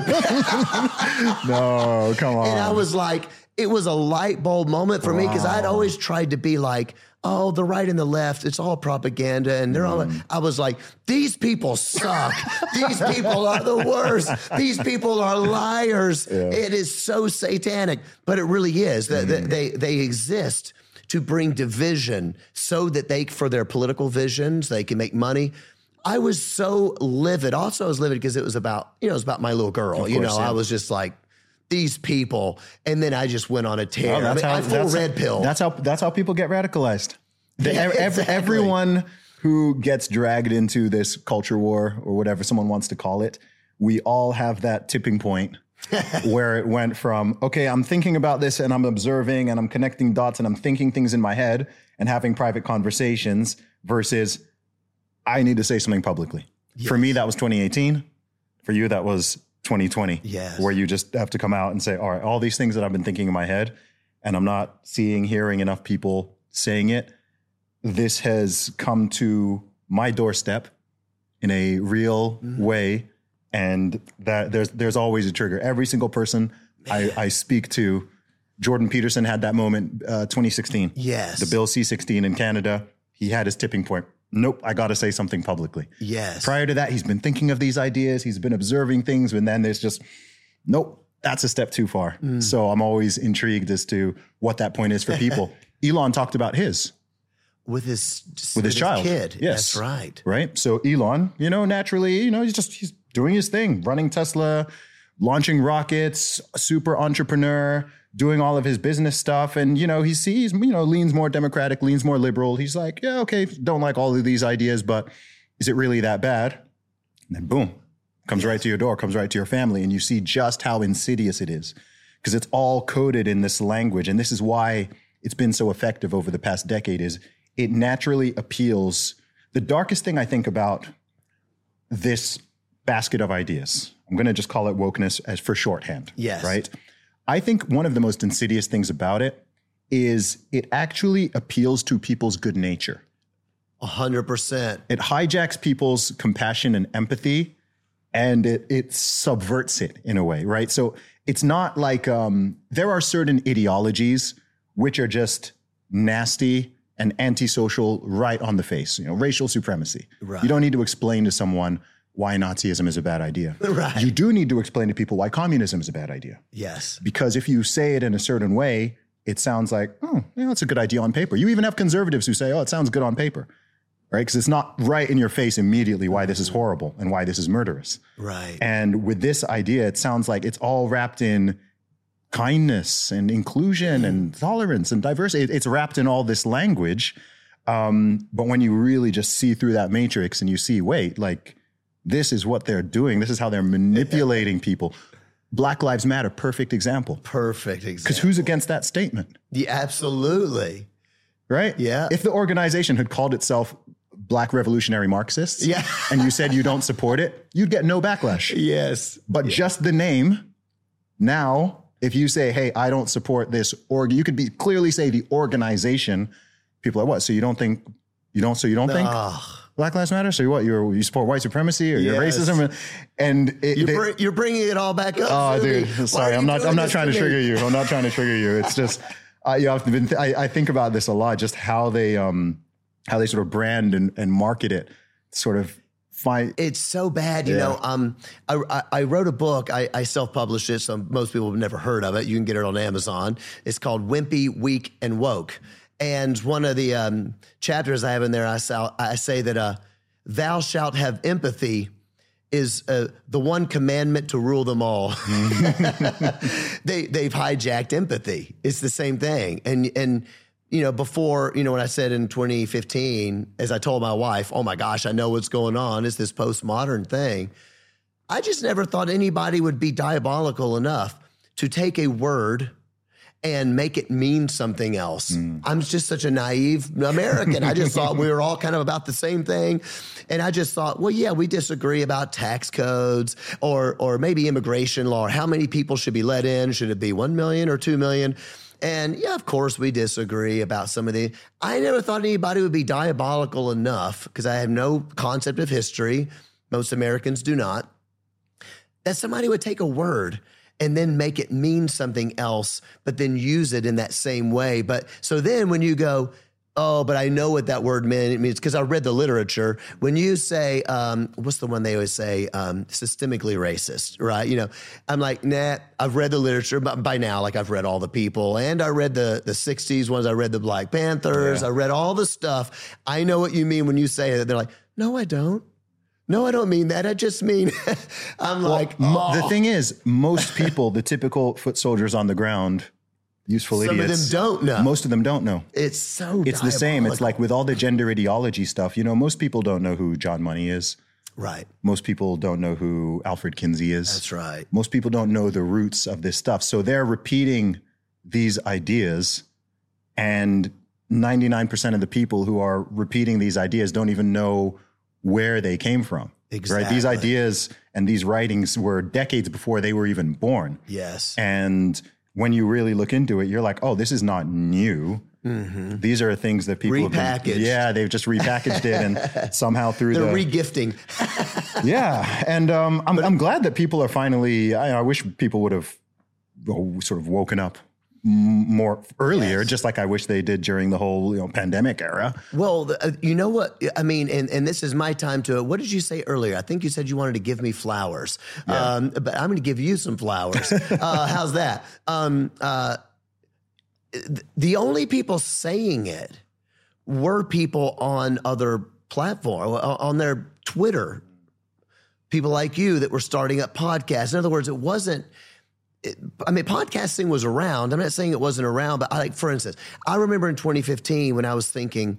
No, come on. And I was like, it was a light bulb moment for wow. me because I'd always tried to be like, oh, the right and the left, it's all propaganda. And they're mm. all, I was like, these people suck. These people are the worst. These people are liars. Yeah. It is so satanic, but it really is. Mm. They, they, they exist to bring division so that they, for their political visions, they can make money. I was so livid. Also, I was livid because it was about, you know, it was about my little girl. Of you course, know, yeah. I was just like, these people. And then I just went on a tear. Oh, I that's mean, how, I full that's red how, pill. That's how that's how people get radicalized. The, Yeah, ev- ev- exactly. Everyone who gets dragged into this culture war or whatever someone wants to call it, we all have that tipping point where it went from, okay, I'm thinking about this and I'm observing and I'm connecting dots and I'm thinking things in my head and having private conversations versus I need to say something publicly. Yes. For me, that was twenty eighteen. For you, that was twenty twenty. Yes. Where you just have to come out and say, all right, all these things that I've been thinking in my head and I'm not seeing, hearing enough people saying it, this has come to my doorstep in a real Mm-hmm. way. And that there's there's always a trigger. Every single person I, I speak to, Jordan Peterson had that moment, uh, twenty sixteen. Yes. The Bill C sixteen in Canada. He had his tipping point. Nope, I got to say something publicly. Yes. Prior to that, he's been thinking of these ideas. He's been observing things. And then there's just, nope, that's a step too far. Mm. So I'm always intrigued as to what that point is for people. Elon talked about his. With his, With his child. kid. Yes. That's right. Right. So Elon, you know, naturally, you know, he's just, he's doing his thing, running Tesla, launching rockets, super entrepreneur, doing all of his business stuff. And, you know, he sees, you know, leans more democratic, leans more liberal. He's like, yeah, okay, don't like all of these ideas, but is it really that bad? And then boom, comes right to your door, comes right to your family. And you see just how insidious it is because it's all coded in this language. And this is why it's been so effective over the past decade is it naturally appeals. The darkest thing I think about this basket of ideas, I'm going to just call it wokeness as for shorthand. Yes. Right. I think one of the most insidious things about it is it actually appeals to people's good nature. A hundred percent. It hijacks people's compassion and empathy and it, it subverts it in a way. Right. So it's not like um, there are certain ideologies which are just nasty and antisocial right on the face, you know, racial supremacy. Right. You don't need to explain to someone why Nazism is a bad idea. Right. You do need to explain to people why communism is a bad idea. Yes. Because if you say it in a certain way, it sounds like, oh, yeah, that's a good idea on paper. You even have conservatives who say, oh, it sounds good on paper, right? Because it's not right in your face immediately why this is horrible and why this is murderous. Right. And with this idea, it sounds like it's all wrapped in kindness and inclusion and tolerance and diversity. It, it's wrapped in all this language. Um, but when you really just see through that matrix and you see, wait, like this is what they're doing. This is how they're manipulating people. Black Lives Matter, perfect example. Perfect Because example. who's against that statement? Yeah, absolutely. Right? Yeah. If the organization had called itself Black Revolutionary Marxists Yeah. and you said you don't support it, you'd get no backlash. Yes. But just the name, now, if you say, hey, I don't support this, or you could be clearly say the organization, people are what? So you don't think, you don't, so you don't think Ugh. Black Lives Matter? So you what? You're, you support white supremacy or you're Yes. racism? And it, You're, they- br- you're bringing it all back up. oh, Zuby. dude, Why sorry. are I'm you not, doing I'm not this trying to me? trigger you. I'm not trying to trigger you. It's just, uh, you have been, I, I think about this a lot, just how they, um, how they sort of brand and, and market it, sort of find. It's so bad, you Yeah. know. Um, I, I, I wrote a book. I, I self-published it, so most people have never heard of it. You can get it on Amazon. It's called Wimpy, Weak, and Woke. And one of the um, chapters I have in there, I, say, I say that uh, "Thou shalt have empathy" is uh, the one commandment to rule them all. they they've hijacked empathy. It's the same thing, and and. You know, before, you know, when I said in twenty fifteen, as I told my wife, oh my gosh, I know what's going on. It's this postmodern thing. I just never thought anybody would be diabolical enough to take a word and make it mean something else. Mm. I'm just such a naive American. I just thought we were all kind of about the same thing. And I just thought, well, yeah, we disagree about tax codes or or maybe immigration law, or how many people should be let in. Should it be one million or two million? And yeah, of course, we disagree about some of the. I never thought anybody would be diabolical enough, because I have no concept of history. Most Americans do not. That somebody would take a word and then make it mean something else, but then use it in that same way. But so then when you go, oh, but I know what that word meant, it means, because I read the literature. When you say, um, what's the one they always say, um, systemically racist, right? You know, I'm like, nah, I've read the literature, but by now, like I've read all the people, and I read the the sixties ones, I read the Black Panthers, Yeah. I read all the stuff. I know what you mean when you say that. They're like, no, I don't. No, I don't mean that. I just mean, I'm like, Mo- oh. The thing is, most people, the typical foot soldiers on the ground, useful Some idiots. of them don't know. Most of them don't know. It's so It's the same. It's diabolical. like with all the gender ideology stuff, you know, most people don't know who John Money is. Right. Most people don't know who Alfred Kinsey is. That's right. Most people don't know the roots of this stuff. So they're repeating these ideas, and ninety-nine percent of the people who are repeating these ideas don't even know where they came from. Exactly. Right? These ideas and these writings were decades before they were even born. Yes. And when you really look into it, you're like, oh, this is not new. Mm-hmm. These are things that people Repackaged. have been, yeah, they've just repackaged it and somehow through They're the regifting. yeah, and um, I'm I'm glad that people are finally. I, I wish people would have oh, sort of woken up m- more earlier, Yes. just like I wish they did during the whole you know pandemic era. Well, the- uh, you know what? I mean, and, and this is my time to, what did you say earlier? I think you said you wanted to give me flowers. Um, but I'm going to give you some flowers. uh, how's that? Um, uh, th- the only people saying it were people on other platforms, on their Twitter, people like you that were starting up podcasts. In other words, it wasn't, it, I mean, podcasting was around. I'm not saying it wasn't around, but I, like, for instance, I remember in twenty fifteen when I was thinking,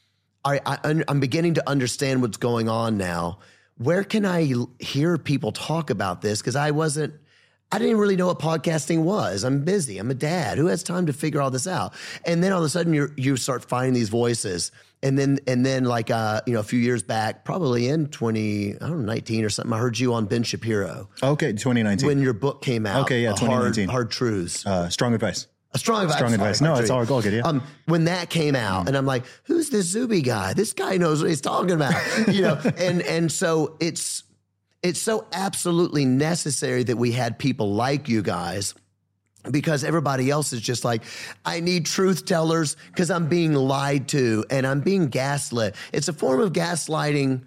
I, I, I'm beginning to understand what's going on now. Where can I l- hear people talk about this? Because I wasn't, I didn't really know what podcasting was. I'm busy. I'm a dad. Who has time to figure all this out? And then all of a sudden you you start finding these voices. And then, and then like, uh, you know, a few years back, probably in twenty, I don't know, nineteen or something, I heard you on Ben Shapiro Okay, twenty nineteen. when your book came out. Okay, yeah, uh, twenty nineteen. Hard, Hard Truths. uh, strong advice. A strong advice. Strong Sorry, advice. No, Hard it's all, Truths. all good. Yeah. Um, when that came out, and I'm like, who's this Zuby guy? This guy knows what he's talking about, you know. And and so it's it's so absolutely necessary that we had people like you guys, because everybody else is just like, I need truth tellers because I'm being lied to and I'm being gaslit. It's a form of gaslighting.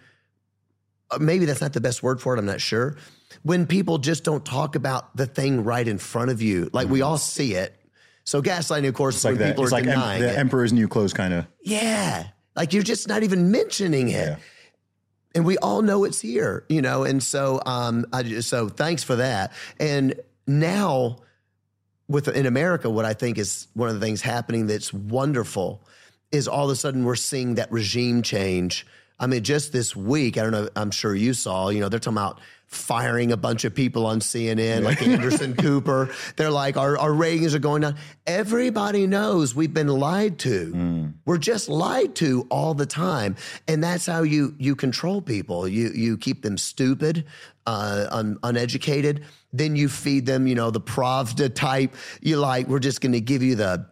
Uh, Maybe that's not the best word for it. I'm not sure. When people just don't talk about the thing right in front of you, like we all see it. So gaslighting, of course, it's is like when that. people It's are like em- denying the it. Emperor's New Clothes kind of. Yeah. Like you're just not even mentioning it. Yeah. And we all know it's here, you know? And so, um, I just, so thanks for that. And now with, in America, what I think is one of the things happening that's wonderful is all of a sudden we're seeing that regime change. I mean, just this week, I don't know, I'm sure you saw, you know, they're talking about firing a bunch of people on C N N, like Anderson Cooper. They're like, our, our ratings are going down. Everybody knows we've been lied to. Mm. We're just lied to all the time. And that's how you you control people. You you keep them stupid, uh, un, uneducated. Then you feed them, you know, the Pravda type. You like, we're just going to give you the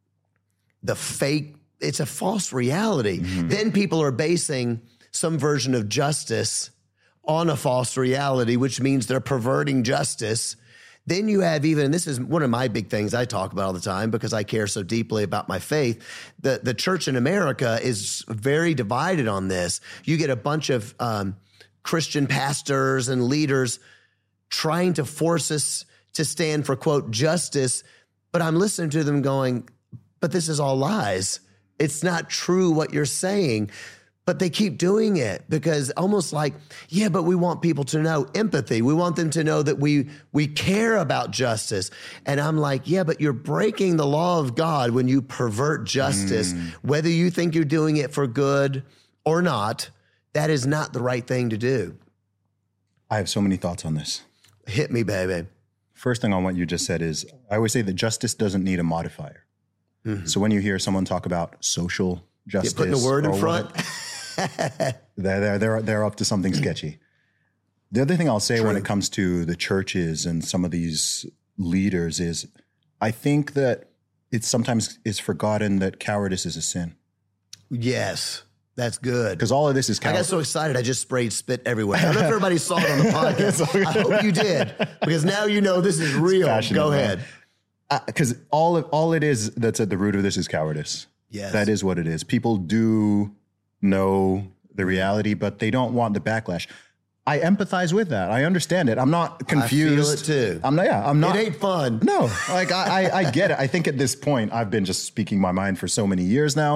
the fake. It's a false reality. Mm-hmm. Then people are basing some version of justice on a false reality, which means they're perverting justice. Then you have even, and this is one of my big things I talk about all the time because I care so deeply about my faith, the, the church in America is very divided on this. You get a bunch of um, Christian pastors and leaders trying to force us to stand for, quote, justice, but I'm listening to them going, but this is all lies. It's not true what you're saying. But they keep doing it because almost like, yeah, but we want people to know empathy. We want them to know that we we care about justice. And I'm like, yeah, but you're breaking the law of God when you pervert justice. Mm. Whether you think you're doing it for good or not, that is not the right thing to do. I have so many thoughts on this. Hit me, baby. First thing on what you just said is, I always say that justice doesn't need a modifier. Mm-hmm. So when you hear someone talk about social justice, You're putting a word in front. they're, they're, they're, they're up to something sketchy. The other thing I'll say True. when it comes to the churches and some of these leaders is I think that it sometimes is forgotten that cowardice is a sin. Yes, that's good. Because all of this is I cowardice. got so excited I just sprayed spit everywhere. I don't know if everybody saw it on the podcast. I hope you did, because now you know this is real. Go ahead. Because uh, all, of, all it is that's at the root of this is cowardice. Yes. That is what it is. People do know the reality, but they don't want the backlash. I empathize with that. I understand it. I'm not confused. I feel it too. I'm not, yeah, I'm not. It ain't fun. No, like I, I, I get it. I think at this point, I've been just speaking my mind for so many years now.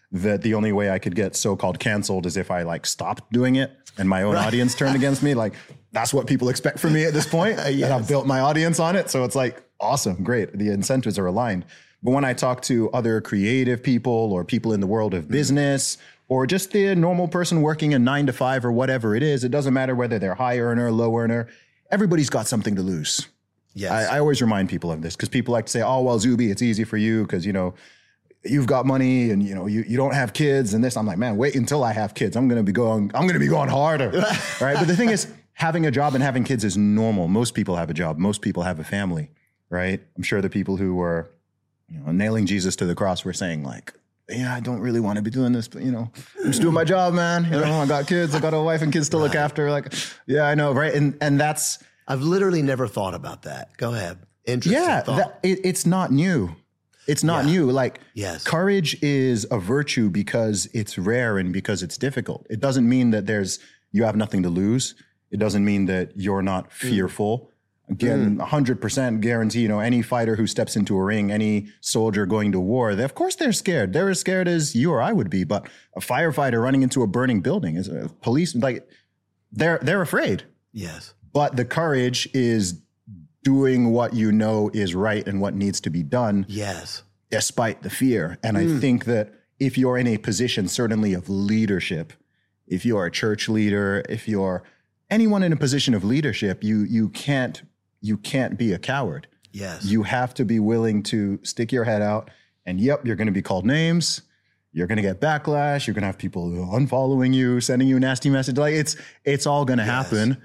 that the only way I could get so-called canceled is if I like stopped doing it and my own right. audience turned against me. Like that's what people expect from me at this point. yes. And I've built my audience on it. So it's like, awesome, great. The incentives are aligned. But when I talk to other creative people or people in the world of business or just the normal person working a nine to five or whatever it is, it doesn't matter whether they're high earner, low earner, everybody's got something to lose. Yes. I, I always remind people of this because people like to say, oh, well, Zuby, it's easy for you because, you know, you've got money and, you know, you, you don't have kids and this. I'm like, man, wait until I have kids. I'm going to be going, I'm going to be going harder. Right. But the thing is, having a job and having kids is normal. Most people have a job. Most people have a family. Right. I'm sure the people who were, you know, nailing Jesus to the cross were saying like, yeah, I don't really want to be doing this, but, you know, I'm just doing my job, man. You know, I got kids. I got a wife and kids to right. look after. Like, yeah, I know. Right. And, and that's, I've literally never thought about that. Go ahead. Interesting yeah, thought. That, it, it's not new. It's not yeah. new. Like yes. courage is a virtue because it's rare and because it's difficult. It doesn't mean that there's, you have nothing to lose. It doesn't mean that you're not fearful. Mm. Again, mm. one hundred percent guarantee, you know, any fighter who steps into a ring, any soldier going to war, they, of course they're scared. They're as scared as you or I would be. But a firefighter running into a burning building, is a police, like they're, they're afraid. Yes. But the courage is doing what you know is right and what needs to be done. Yes. Despite the fear. And mm. I think that if you're in a position, certainly of leadership, if you're a church leader, if you're anyone in a position of leadership, you you can't you can't be a coward. Yes. You have to be willing to stick your head out. And yep, you're going to be called names. You're going to get backlash. You're going to have people unfollowing you, sending you a nasty message. Like it's it's all going to yes. happen.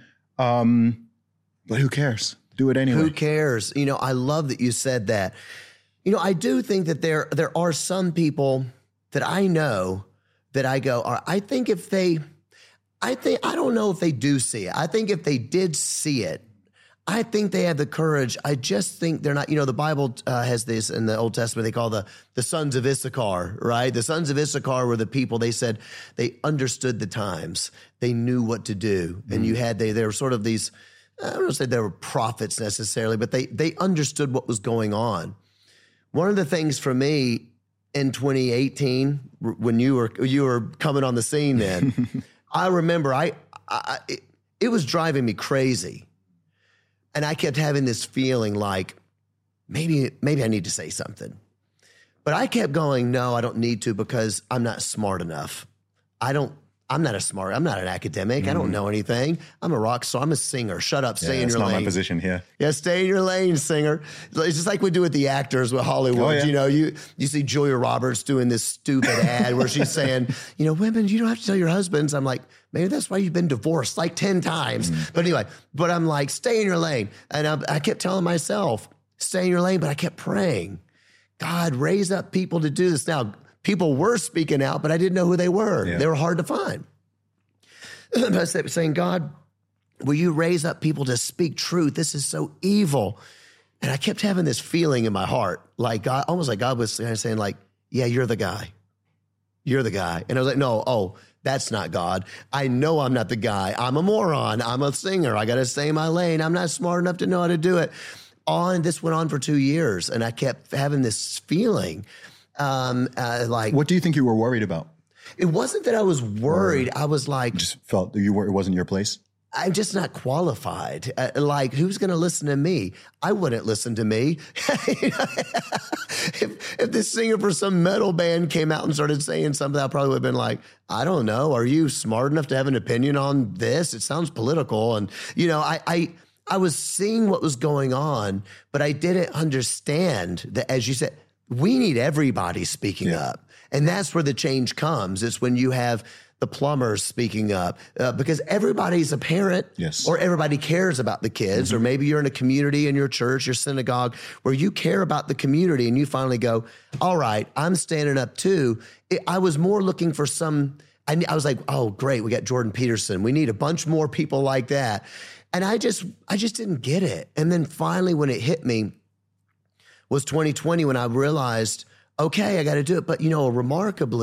Um, but who cares? Do it anyway. Who cares? You know, I love that you said that. You know, I do think that there there are some people that I know that I go, all right, I think if they, I think, I don't know if they do see it. I think if they did see it, I think they have the courage. I just think they're not, you know, the Bible uh, has this in the Old Testament, they call the, the sons of Issachar, right? The sons of Issachar were the people, they said they understood the times. They knew what to do. Mm-hmm. And you had, they, they were sort of these, I don't want to say they were prophets necessarily, but they, they understood what was going on. One of the things for me in twenty eighteen, when you were, you were coming on the scene then, I remember I, I it, it was driving me crazy. And I kept having this feeling like, maybe, maybe I need to say something. But I kept going, no, I don't need to because I'm not smart enough. I don't, I'm not a smart, I'm not an academic. Mm. I don't know anything. I'm a rock star. I'm a singer. Shut up, stay yeah, in your lane. That's not my position here. Yeah, stay in your lane, singer. It's just like we do with the actors with Hollywood. Oh, yeah. You know, you you see Julia Roberts doing this stupid ad where she's saying, you know, women, you don't have to tell your husbands. I'm like, maybe that's why you've been divorced like ten times. Mm. But anyway, but I'm like, stay in your lane. And I, I kept telling myself, stay in your lane, but I kept praying, God, raise up people to do this. Now, people were speaking out, but I didn't know who they were. Yeah. They were hard to find. I was saying, God, will you raise up people to speak truth? This is so evil. And I kept having this feeling in my heart, like God, almost like God was saying like, yeah, you're the guy. You're the guy. And I was like, no, oh, that's not God. I know I'm not the guy. I'm a moron. I'm a singer. I got to stay in my lane. I'm not smart enough to know how to do it. On this went on for two years. And I kept having this feeling um, uh, like. What do you think you were worried about? It wasn't that I was worried. Or I was like. Just felt you were, it wasn't your place? I'm just not qualified. Uh, like, who's going to listen to me? I wouldn't listen to me. if, if this singer for some metal band came out and started saying something, I probably would have been like, I don't know. Are you smart enough to have an opinion on this? It sounds political. And, you know, I, I, I was seeing what was going on, but I didn't understand that, as you said, we need everybody speaking yeah. up. And that's where the change comes. It's when you have the plumbers speaking up, uh, because everybody's a parent, yes. or everybody cares about the kids, mm-hmm. or maybe you're in a community in your church, your synagogue, where you care about the community and you finally go, all right, I'm standing up too. It, I was more looking for some, I, I was like, oh, great, we got Jordan Peterson. We need a bunch more people like that. And I just, I just didn't get it. And then finally when it hit me was twenty twenty when I realized, okay, I got to do it. But, you know, remarkably,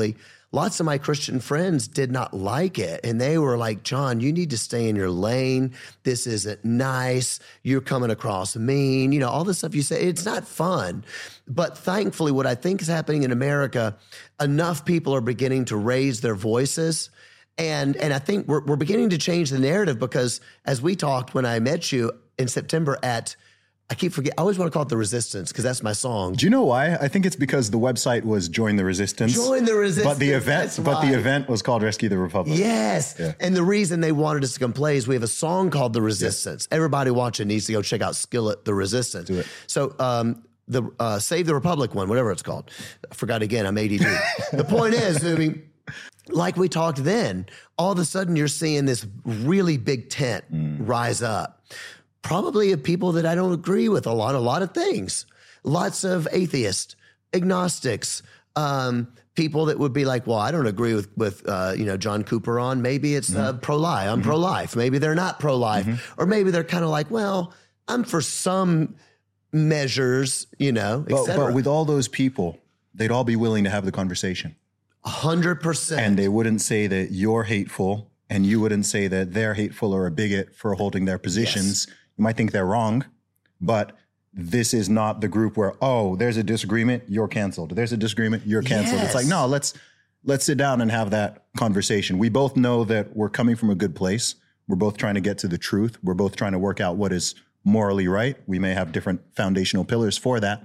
lots of my Christian friends did not like it. And they were like, John, you need to stay in your lane. This isn't nice. You're coming across mean. You know, all the stuff you say, it's not fun. But thankfully, what I think is happening in America, enough people are beginning to raise their voices. And and I think we're, we're beginning to change the narrative, because as we talked when I met you in September at, I keep forgetting, I always want to call it The Resistance, because that's my song. Do you know why? I think it's because the website was Join the Resistance. Join the Resistance. But the event, but the event was called Rescue the Republic. Yes. Yeah. And the reason they wanted us to come play is we have a song called The Resistance. Yes. Everybody watching needs to go check out Skillet, The Resistance. Do it. So um, the uh, Save the Republic one, whatever it's called. I forgot again, I'm A D D. The point is, I mean, like we talked then, all of a sudden you're seeing this really big tent mm. rise up. Probably of people that I don't agree with a lot, a lot of things. Lots of atheists, agnostics, um, people that would be like, well, I don't agree with, with uh, you know, John Cooper on, maybe it's mm-hmm. uh, pro-life. I'm mm-hmm. pro-life. Maybe they're not pro-life. Mm-hmm. Or maybe they're kind of like, well, I'm for some measures, you know, et but, cetera. But with all those people, they'd all be willing to have the conversation. A hundred percent. And they wouldn't say that you're hateful, and you wouldn't say that they're hateful or a bigot for holding their positions. Yes. You might think they're wrong, but this is not the group where, oh, there's a disagreement, you're canceled. There's a disagreement, you're canceled. Yes. It's like, no, let's let's sit down and have that conversation. We both know that we're coming from a good place. We're both trying to get to the truth. We're both trying to work out what is morally right. We may have different foundational pillars for that.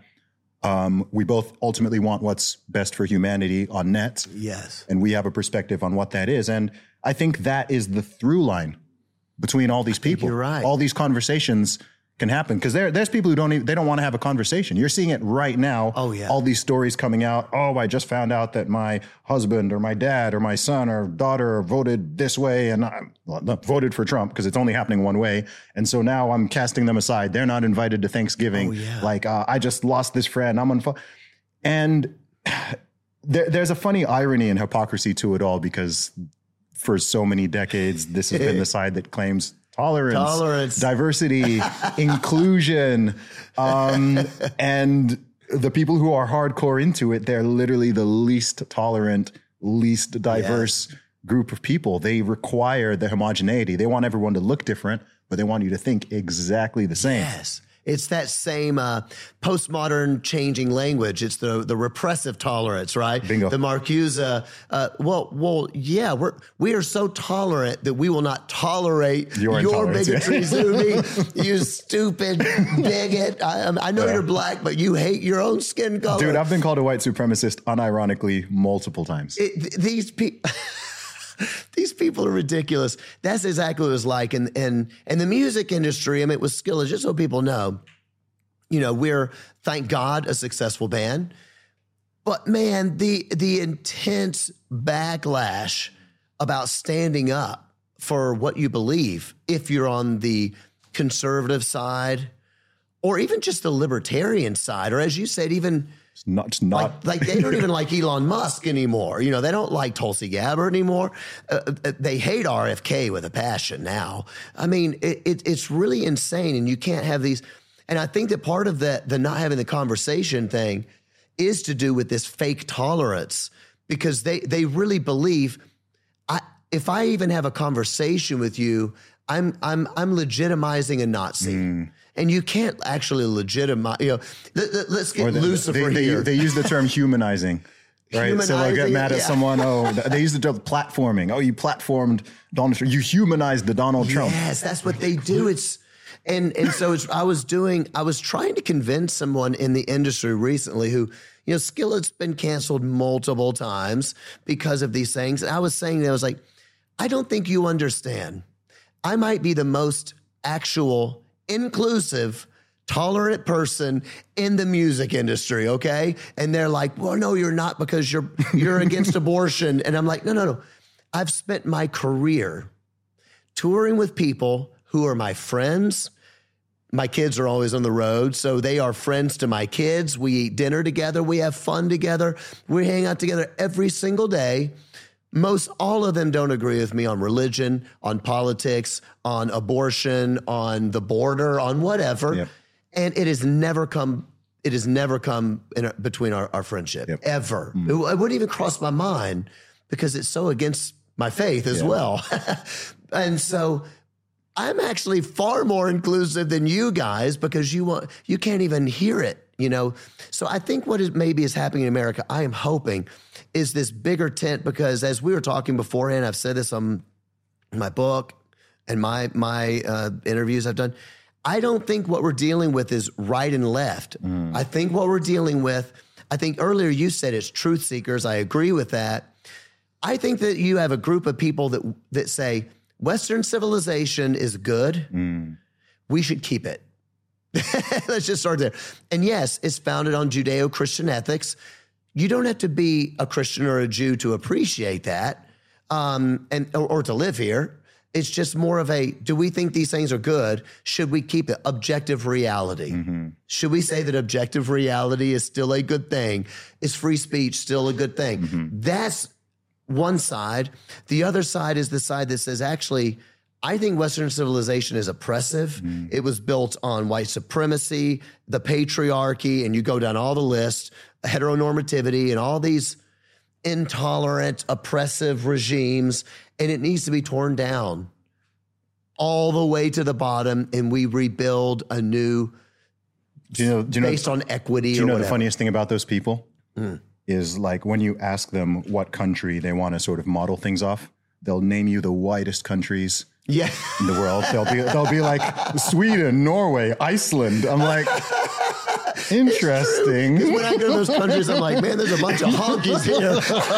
Um, we both ultimately want what's best for humanity on net. Yes. And we have a perspective on what that is. And I think that is the through line between all these people. You're right. All these conversations can happen, because there, there's people who don't even, they don't want to have a conversation. You're seeing it right now. Oh, yeah. All these stories coming out. Oh, I just found out that my husband or my dad or my son or daughter voted this way, and I well, not voted for Trump, because it's only happening one way. And so now I'm casting them aside. They're not invited to Thanksgiving. Oh, yeah. Like, uh, I just lost this friend. I'm on fo-. And there, there's a funny irony and hypocrisy to it all, because for so many decades, this has been the side that claims Tolerance, Tolerance, diversity, inclusion, um, and the people who are hardcore into it, they're literally the least tolerant, least diverse yes. group of people. They require the homogeneity. They want everyone to look different, but they want you to think exactly the same. Yes. It's that same uh, postmodern changing language. It's the the repressive tolerance, right? Bingo. The Marcuse. Uh, well, well, yeah, we're we are so tolerant that we will not tolerate your, your bigotry, Zuby. You stupid bigot. I, I know yeah. you're black, but you hate your own skin color. Dude, I've been called a white supremacist unironically multiple times. It, these people. These people are ridiculous. That's exactly what it was like. And in, in the music industry, I mean, it was Skillet, just so people know, you know, we're, thank God, a successful band. But man, the the intense backlash about standing up for what you believe, if you're on the conservative side, or even just the libertarian side, or as you said, even... It's not, it's not. Like, like they don't even like Elon Musk anymore. You know, they don't like Tulsi Gabbard anymore. Uh, they hate R F K with a passion now. I mean, it, it, it's really insane, and you can't have these. And I think that part of the, the not having the conversation thing is to do with this fake tolerance, because they, they really believe, I, if I even have a conversation with you, I'm I'm I'm legitimizing a Nazi. Mm. And you can't actually legitimize, you know, let, let, let's get the, Lucifer they, here. They, they use the term humanizing, right? Humanizing, so they'll get mad at yeah. someone. Oh, they use the term platforming. Oh, you platformed Donald Trump. You humanized the Donald Trump. Yes, that's what they do. It's and and so it's, I was doing, I was trying to convince someone in the industry recently who, you know, Skillet's been canceled multiple times because of these things. And I was saying that I was like, I don't think you understand. I might be the most actual inclusive, tolerant person in the music industry, okay? And they're like, well, no, you're not, because you're you're against abortion. And I'm like, no, no, no. I've spent my career touring with people who are my friends. My kids are always on the road, so they are friends to my kids. We eat dinner together. We have fun together. We hang out together every single day. Most all of them don't agree with me on religion, on politics, on abortion, on the border, on whatever. Yep. And it has never come, it has never come in a, between our, our friendship, yep. ever. Mm. It, it wouldn't even cross my mind, because it's so against my faith as Yeah. well. And so I'm actually far more inclusive than you guys because you want, you can't even hear it, you know? So I think what is maybe is happening in America, I am hoping, is this bigger tent, because as we were talking beforehand, I've said this on my book and my, my uh, interviews I've done, I don't think what we're dealing with is right and left. Mm. I think what we're dealing with, I think earlier you said it's truth seekers. I agree with that. I think that you have a group of people that that say Western civilization is good. Mm. We should keep it. Let's just start there. And yes, it's founded on Judeo-Christian ethics. You don't have to be a Christian or a Jew to appreciate that, um, and or, or to live here. It's just more of a, do we think these things are good? Should we keep it? Objective reality. Mm-hmm. Should we say that objective reality is still a good thing? Is free speech still a good thing? Mm-hmm. That's one side. The other side is the side that says, actually, I think Western civilization is oppressive. Mm. It was built on white supremacy, the patriarchy, and you go down all the list, heteronormativity, and all these intolerant, oppressive regimes, and it needs to be torn down all the way to the bottom, and we rebuild a new do you know, do you based know, on equity. Do you or know whatever. The funniest thing about those people Mm. is, like, when you ask them what country they want to sort of model things off, they'll name you the whitest countries Yeah. in the world. They'll be they'll be like Sweden, Norway, Iceland. I'm like, interesting. Because when I go to those countries, I'm like, man, there's a bunch of honkies here.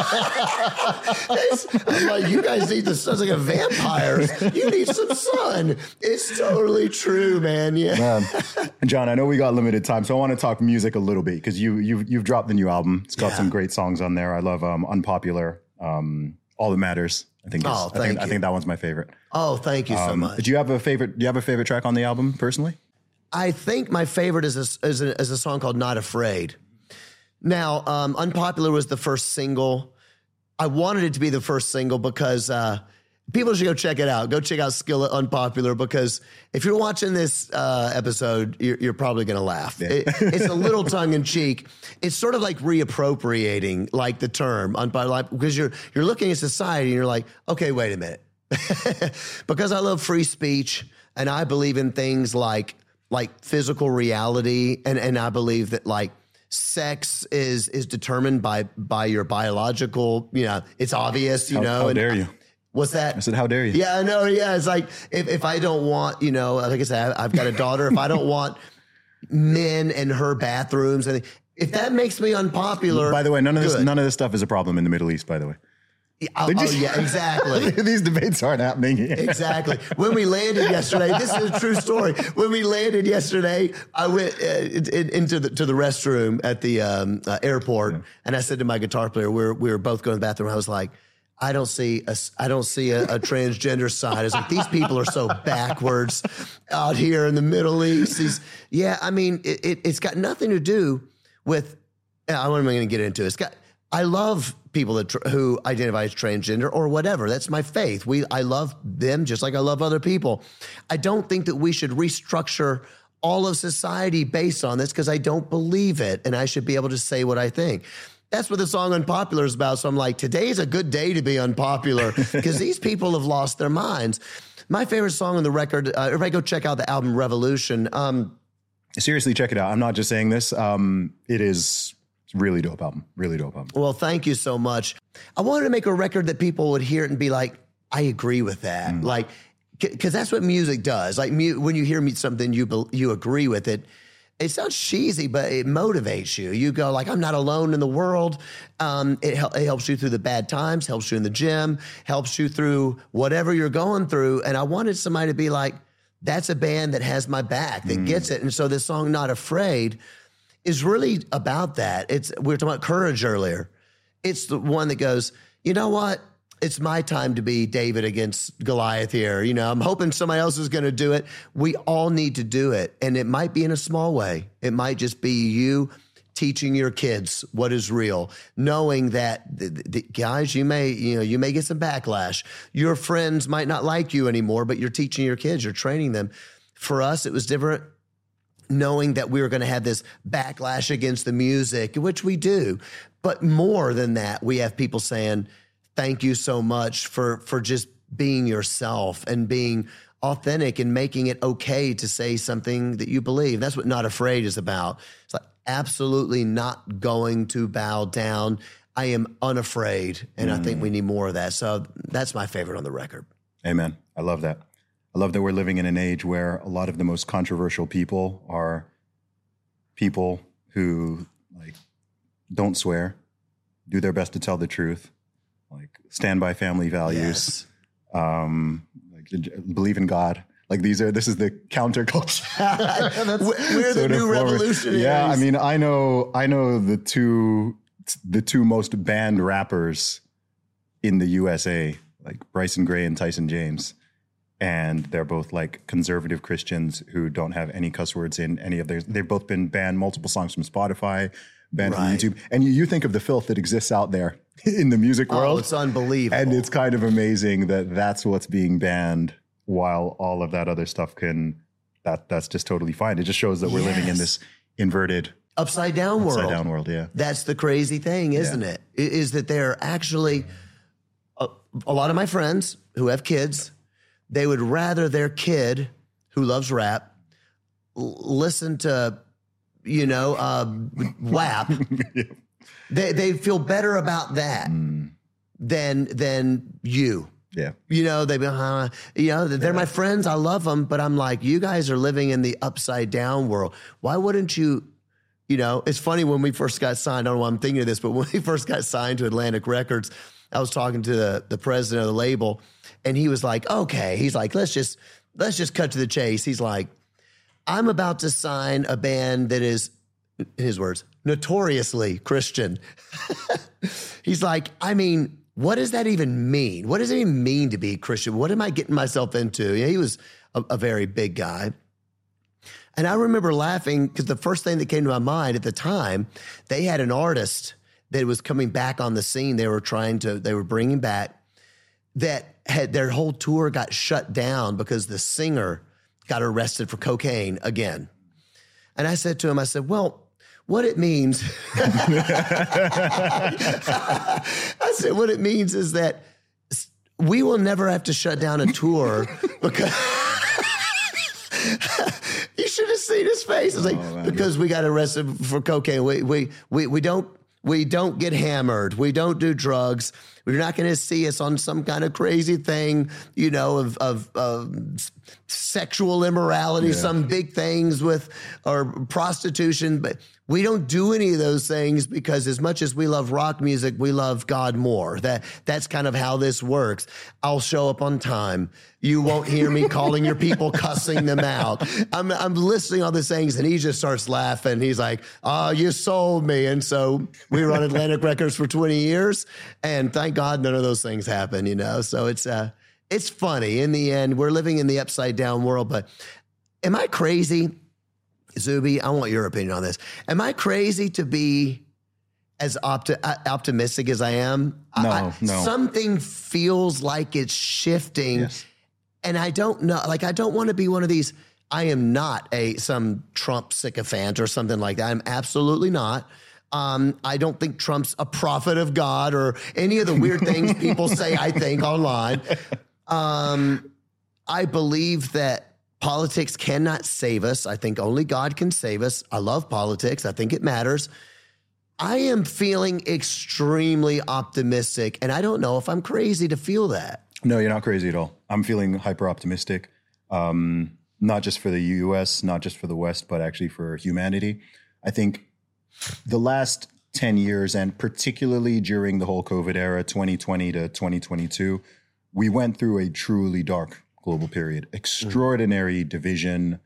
It's- I'm like, you guys need the sun's like a vampires. You need some sun. It's totally true, man. Yeah. Man. And John, I know we got limited time, so I want to talk music a little bit because you you've you've dropped the new album. It's got Yeah. some great songs on there. I love um, Unpopular, um, All That Matters. I think. Is, Oh, I think thank I you. think that one's my favorite. Oh, thank you so Um, much. Do you have a favorite? Do you have a favorite track on the album personally? I think my favorite is a, is a, is a song called Not Afraid. Now, um, Unpopular was the first single. I wanted it to be the first single because uh, people should go check it out. Go check out Skillet Unpopular, because if you're watching this uh, episode, you're, you're probably going to laugh. Yeah. It, it's a little tongue-in-cheek. It's sort of like reappropriating, like the term, unpopular, because you're, you're looking at society and you're like, okay, wait a minute. Because I love free speech and I believe in things like like physical reality, and, and I believe that like sex is is determined by by your biological, you know, it's obvious, you How- know. how and dare you. What's that? I said, how dare you? Yeah, I know. Yeah, it's like if, if I don't want, you know, like I said, I've got a daughter. If I don't want men in her bathrooms, and if that makes me unpopular. By the way, none of this good. none of this stuff is a problem in the Middle East. By the way, Oh, oh, yeah, exactly. These debates aren't happening here. Exactly. When we landed yesterday, this is a true story. When we landed yesterday, I went uh, in, in- into the to the restroom at the um, uh, airport, yeah. and I said to my guitar player, we were, we were both going to the bathroom. I was like, I don't see a, I don't see a, a transgender sign. I was like, these people are so backwards out here in the Middle East. These, yeah, I mean, it, it, it's got nothing to do with. Uh, what am I going to get into? It's got. I love people that tr- who identify as transgender or whatever. That's my faith. We, I love them just like I love other people. I don't think that we should restructure all of society based on this, because I don't believe it, and I should be able to say what I think. That's what the song Unpopular is about. So I'm like, today's a good day to be unpopular, because these people have lost their minds. My favorite song on the record, uh, everybody go check out the album Revolution. Um, Seriously, check it out. I'm not just saying this. Um, it is really dope album. Really dope album. Well, thank you so much. I wanted to make a record that people would hear it and be like, I agree with that. Mm. Like, because that's what music does. Like, mu- when you hear me something, you be- you agree with it. It sounds cheesy, but it motivates you. You go like, I'm not alone in the world. Um, it, hel- it helps you through the bad times, helps you in the gym, helps you through whatever you're going through. And I wanted somebody to be like, that's a band that has my back, that mm. gets it. And so this song, Not Afraid, is really about that. It's, we were talking about courage earlier. It's the one that goes, you know what? It's my time to be David against Goliath here. You know, I'm hoping somebody else is going to do it. We all need to do it. And it might be in a small way. It might just be you teaching your kids what is real, knowing that the, the, guys, you may, you know, you may get some backlash. Your friends might not like you anymore, but you're teaching your kids, you're training them. For us, it was different, knowing that we were going to have this backlash against the music, which we do. But more than that, we have people saying, thank you so much for for just being yourself and being authentic and making it okay to say something that you believe. That's what Not Afraid is about. It's like absolutely not going to bow down. I am unafraid, and mm. I think we need more of that. So that's my favorite on the record. Amen. I love that. I love that we're living in an age where a lot of the most controversial people are people who like don't swear, do their best to tell the truth, like stand by family values, yes. um, like believe in God. Like these are, this is the counterculture. We're the new revolutionaries. Yeah, I mean, I know, I know the two, the two most banned rappers in the U S A, like Bryson Gray and Tyson James. And they're both like conservative Christians who don't have any cuss words in any of theirs. They've both been banned multiple songs from Spotify, banned right. from YouTube. And you, you think of the filth that exists out there in the music world. Oh, it's unbelievable. And it's kind of amazing that that's what's being banned while all of that other stuff can, that that's just totally fine. It just shows that we're yes. living in this inverted upside down world. Upside down world, yeah. That's the crazy thing, isn't yeah. it? Is that they're actually, a, a lot of my friends who have kids, they would rather their kid who loves rap l- listen to, you know, uh, W A P. yeah. They they feel better about that mm. than than you. Yeah. You know, they've been, uh, you know, they're yeah. my friends. I love them. But I'm like, you guys are living in the upside down world. Why wouldn't you, you know, it's funny when we first got signed. I don't know why I'm thinking of this, but when we first got signed to Atlantic Records, I was talking to the, the president of the label, and he was like, okay, he's like, let's just, let's just cut to the chase. He's like, I'm about to sign a band that is, in his words, notoriously Christian. He's like, I mean, what does that even mean? What does it even mean to be Christian? What am I getting myself into? Yeah, he was a, a very big guy. And I remember laughing because the first thing that came to my mind at the time, they had an artist that was coming back on the scene. They were trying to, they were bringing back, that had their whole tour got shut down because the singer got arrested for cocaine again. And I said to him, I said, well, what it means, I said, what it means is that we will never have to shut down a tour because you should have seen his face. It's like, oh, because we got arrested for cocaine. We, we, we, we don't, we don't get hammered. We don't do drugs. We're not going to see us on some kind of crazy thing, you know, of, of, of sexual immorality, yeah. some big things with, or prostitution, but we don't do any of those things because as much as we love rock music, we love God more. That that's kind of how this works. I'll show up on time. You won't hear me calling your people, cussing them out. I'm I'm listening to all these things, and he just starts laughing. He's like, "Oh, you sold me." And so we were on Atlantic Records for twenty years, and thank God none of those things happen. You know, so it's uh it's funny. In the end, we're living in the upside down world. But am I crazy? Zuby, I want your opinion on this. Am I crazy to be as opti- optimistic as I am? No, I, no. Something feels like it's shifting. Yes. And I don't know, like, I don't want to be one of these, I am not a some Trump sycophant or something like that. I'm absolutely not. Um, I don't think Trump's a prophet of God or any of the weird things people say, I think, online. Um, I believe that politics cannot save us. I think only God can save us. I love politics. I think it matters. I am feeling extremely optimistic, and I don't know if I'm crazy to feel that. No, you're not crazy at all. I'm feeling hyper optimistic, um, not just for the U S, not just for the West, but actually for humanity. I think the last ten years, and particularly during the whole COVID era, twenty twenty to twenty twenty-two, we went through a truly dark global period. Extraordinary mm. division,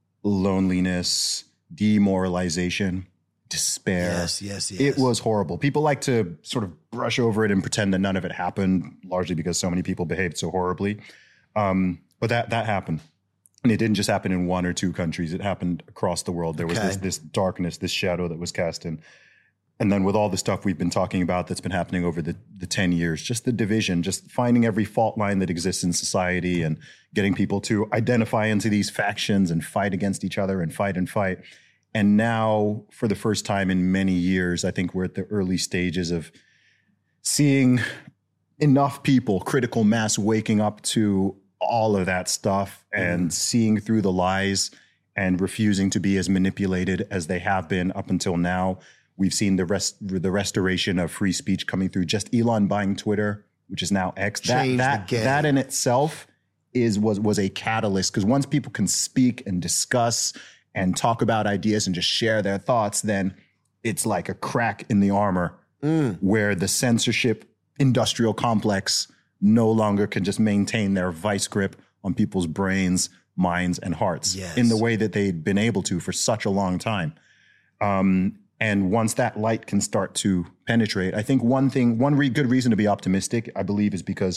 loneliness, demoralization, despair. Yes, yes, yes. It was horrible. People like to sort of brush over it and pretend that none of it happened, largely because so many people behaved so horribly. Um, but that that happened. And it didn't just happen in one or two countries. It happened across the world. There was okay. this, this darkness, this shadow that was cast in. And then with all the stuff we've been talking about that's been happening over the, the ten years, just the division, just finding every fault line that exists in society and getting people to identify into these factions and fight against each other and fight and fight. And now, for the first time in many years, I think we're at the early stages of seeing enough people, critical mass, waking up to all of that stuff and mm. seeing through the lies and refusing to be as manipulated as they have been up until now. We've seen the rest, the restoration of free speech coming through. Just Elon buying Twitter, which is now X. That that, that in itself is was was a catalyst, because once people can speak and discuss and talk about ideas and just share their thoughts, then it's like a crack in the armor mm. where the censorship industrial complex no longer can just maintain their vice grip on people's brains, minds, and hearts yes. in the way that they'd been able to for such a long time. Um, and once that light can start to penetrate, I think one thing, one re- good reason to be optimistic, I believe, is because,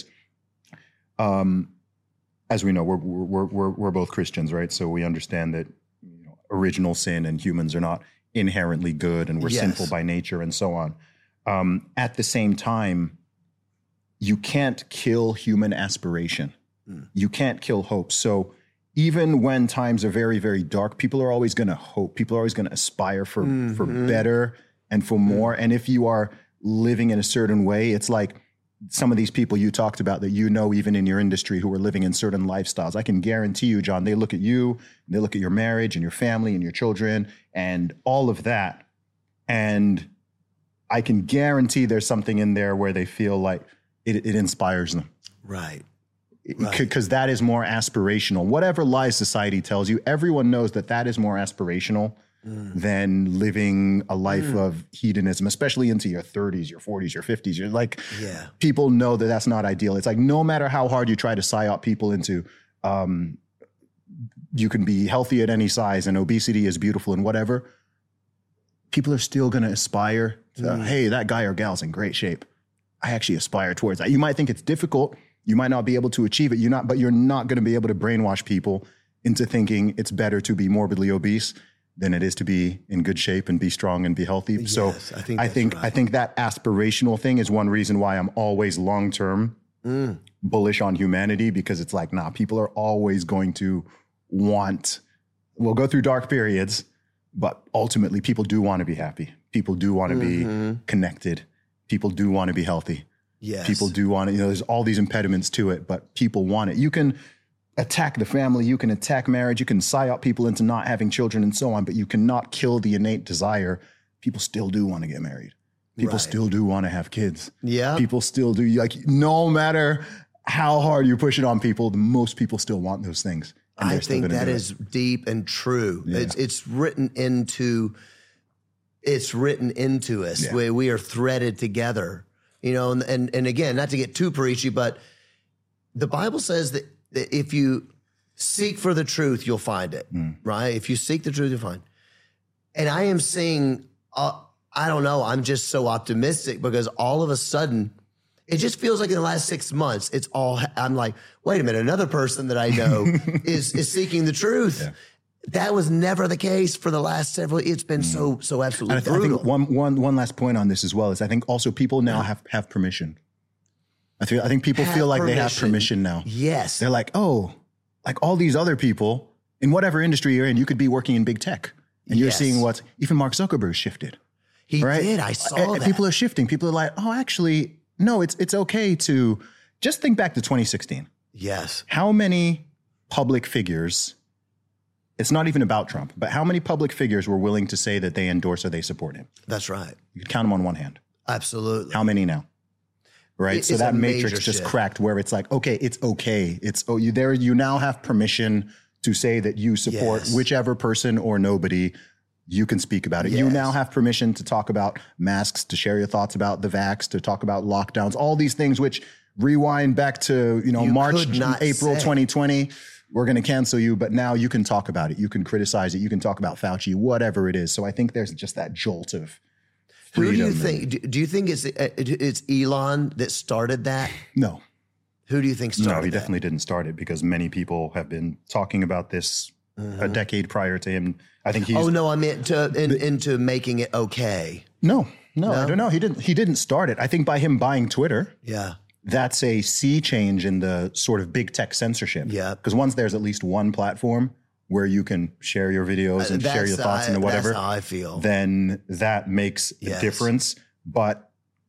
um, as we know, we're, we're, we're, we're both Christians, right? So we understand that you know, original sin and humans are not inherently good and we're yes. sinful by nature and so on. Um, at the same time, you can't kill human aspiration. Mm. You can't kill hope. So even when times are very, very dark, people are always going to hope. People are always going to aspire for, mm-hmm. for better and for more. Mm. And if you are living in a certain way, it's like some of these people you talked about that you know, even in your industry, who are living in certain lifestyles. I can guarantee you, John, they look at you, they look at your marriage and your family and your children and all of that. And I can guarantee there's something in there where they feel like it, it inspires them. Right. Because right. that is more aspirational. Whatever lies society tells you, everyone knows that that is more aspirational mm. than living a life mm. of hedonism, especially into your thirties, your forties, your fifties. You're like, yeah. people know that that's not ideal. It's like no matter how hard you try to psyop people into, um, you can be healthy at any size and obesity is beautiful and whatever, people are still going to aspire to, mm. hey, that guy or gal's in great shape. I actually aspire towards that. You might think it's difficult. You might not be able to achieve it. You're not, but you're not going to be able to brainwash people into thinking it's better to be morbidly obese than it is to be in good shape and be strong and be healthy. Yes, so I think I think, right. I think that aspirational thing is one reason why I'm always long-term mm. bullish on humanity, because it's like, nah, people are always going to want, we'll go through dark periods, but ultimately people do want to be happy. People do want to mm-hmm. be connected. People do want to be healthy. Yes. People do want it. You know, there's all these impediments to it, but people want it. You can attack the family, you can attack marriage, you can psyop people into not having children and so on, but you cannot kill the innate desire. People still do want to get married. People right. still do want to have kids. Yeah. People still do. Like, no matter how hard you push it on people, most people still want those things. I think that is deep and true. Yeah. It's it's written into it's written into us. Yeah. We, we are threaded together. You know, and, and and again, not to get too preachy, but the Bible says that, that if you seek for the truth, you'll find it, mm. right? If you seek the truth, you'll find it. And I am seeing, uh, I don't know, I'm just so optimistic because all of a sudden, it just feels like in the last six months, it's all, I'm like, wait a minute, another person that I know is is seeking the truth. Yeah. That was never the case for the last several. It's been so so absolutely. And I, th- I think one one one last point on this as well is I think also people now have, have permission. I think I think people have feel like permission. They have permission now. Yes, they're like, oh, like all these other people in whatever industry you're in, you could be working in big tech, and you're yes. seeing what even Mark Zuckerberg shifted. He right? did. I saw and, that. And people are shifting. People are like, oh, actually, no, it's it's okay to just think back to twenty sixteen. Yes, how many public figures? It's not even about Trump, but how many public figures were willing to say that they endorse or they support him? That's right. You could count them on one hand. Absolutely. How many now? Right. It, so that matrix just shift. cracked where it's like, okay, it's okay. It's oh, you there. You now have permission to say that you support yes. whichever person or nobody. You can speak about it. Yes. You now have permission to talk about masks, to share your thoughts about the vax, to talk about lockdowns, all these things, which rewind back to, you know, you March, April say. twenty twenty. We're going to cancel you, but now you can talk about it. You can criticize it. You can talk about Fauci, whatever it is. So I think there's just that jolt of freedom. Who do you think? Do you think it's it's Elon that started that? No. Who do you think started No, he that? definitely didn't start it because many people have been talking about this mm-hmm. a decade prior to him. I think he's... Oh, no, I meant to, in, into making it okay. No, no, no, I don't know. He didn't, he didn't start it. I think by him buying Twitter... Yeah. That's a sea change in the sort of big tech censorship. Yeah. Because once there's at least one platform where you can share your videos and that's share your thoughts I, and whatever, that's how I feel. Then that makes yes. a difference. But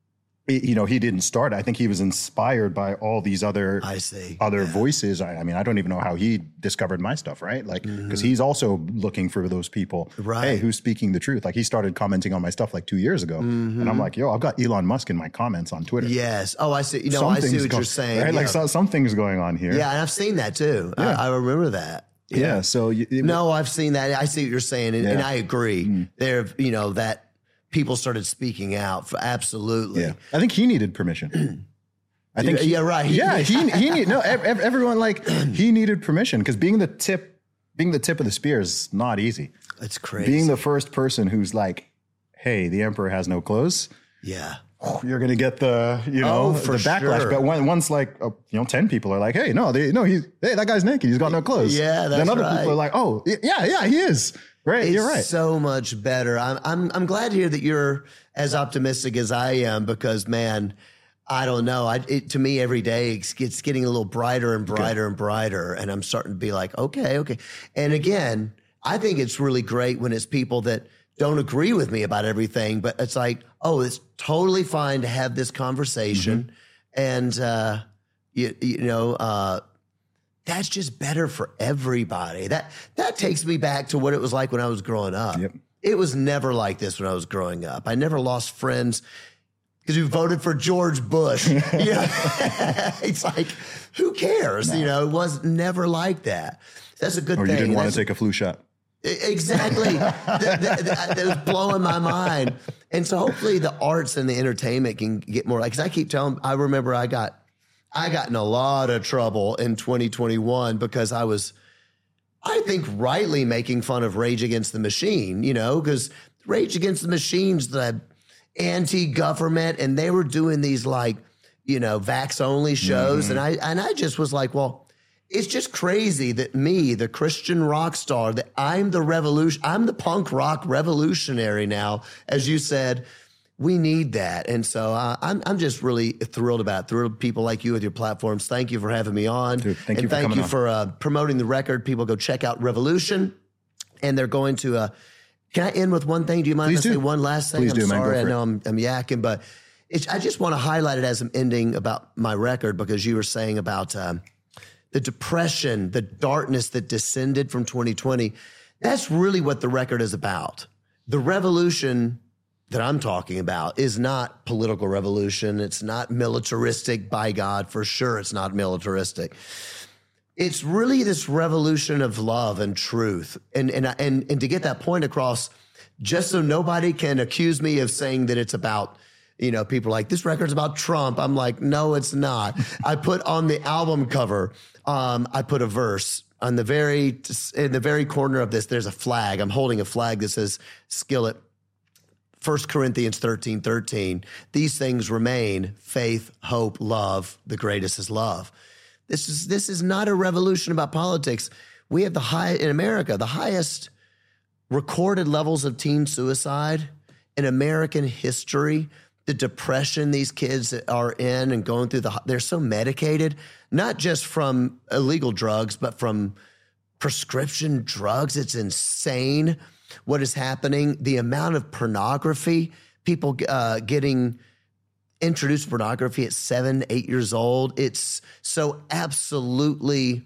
it- you know, he didn't start. I think he was inspired by all these other I see. other voices. I, I mean, I don't even know how he discovered my stuff, right? Like, because he's also looking for those people. Right. Hey, who's speaking the truth? Like, he started commenting on my stuff like two years ago, and I'm like, yo, I've got Elon Musk in my comments on Twitter. Yes. Oh, I see. You know, I see Something's what go- you're saying. Right? Like, Yeah. so, something's going on here. Yeah, and I've seen that too. Yeah. I, I remember that. Yeah. So you, it- No, I've seen that. I see what you're saying, and, and Yeah. I agree. There, you know, that people started speaking out for absolutely. yeah, I think he needed permission. I think. he- Yeah, right. Yeah, he he need no. ev- ev- Everyone like he needed permission because being the tip, being the tip of the spear is not easy. It's crazy. Being the first person who's like, "Hey, the emperor has no clothes," yeah. you're gonna get the you know Oh, for the backlash. sure. But when, once like uh, you know ten people are like, "Hey, no, they, no, he's hey that guy's naked. He's got no clothes." Yeah, Then that's other right. people are like, "Oh, y- yeah, yeah, he is." Right, It's you're right. so much better. I'm I'm I'm glad to hear that you're as optimistic as I am because man, I don't know. I it, to me every day it's, it's getting a little brighter and brighter and brighter, and I'm starting to be like, okay, okay. And again, I think it's really great when it's people that don't agree with me about everything, but it's like, oh, it's totally fine to have this conversation, Mm-hmm. and uh, you you know. Uh, That's just better for everybody. That that takes me back to what it was like when I was growing up. Yep. It was never like this when I was growing up. I never lost friends because you voted for George Bush. You know? It's like, who cares? You know, it was never like that. That's a good Or thing. you didn't want That's- to take a flu shot. Exactly. that, that, that, that was blowing my mind. And so hopefully the arts and the entertainment can get more like, cause I keep telling, I remember I got, I got in a lot of trouble in twenty twenty-one because I was, I think rightly making fun of Rage Against the Machine, you know, because Rage Against the Machine's the anti-government and they were doing these like, you know, vax only shows. And I, and I just was like, well, it's just crazy that me, the Christian rock star, that I'm the revolution, I'm the punk rock revolutionary now. As you said, we need that. And so uh, I'm I'm just really thrilled about it. Thrilled people like you with your platforms. Thank you for having me on. Dude, thank and you for thank coming you on. for uh, promoting the record. People go check out Revolution. And they're going to, uh, can I end with one thing? Do you mind Please if I do. say one last thing? Please I'm do, man. Go sorry. I for it. know I'm, I'm yakking, but it's, I just want to highlight it as I'm ending about my record because you were saying about um, the depression, the darkness that descended from twenty twenty. That's really what the record is about. The revolution that I'm talking about is not political revolution. It's not militaristic, by God, for sure it's not militaristic. It's really this revolution of love and truth. And, and, and, and to get that point across, just so nobody can accuse me of saying that it's about, you know, people are like, this record's about Trump. I'm like, no, it's not. I put on the album cover, um, I put a verse on the very, in the very corner of this, there's a flag. I'm holding a flag that says Skillet. First Corinthians thirteen thirteen. These things remain: faith, hope, love. The greatest is love. This is this is not a revolution about politics. We have the high in America, the highest recorded levels of teen suicide in American history. The depression these kids are in and going through the they're so medicated, not just from illegal drugs, but from prescription drugs. It's insane what is happening. The amount of pornography, people uh, getting introduced to pornography at seven, eight years old. It's so absolutely,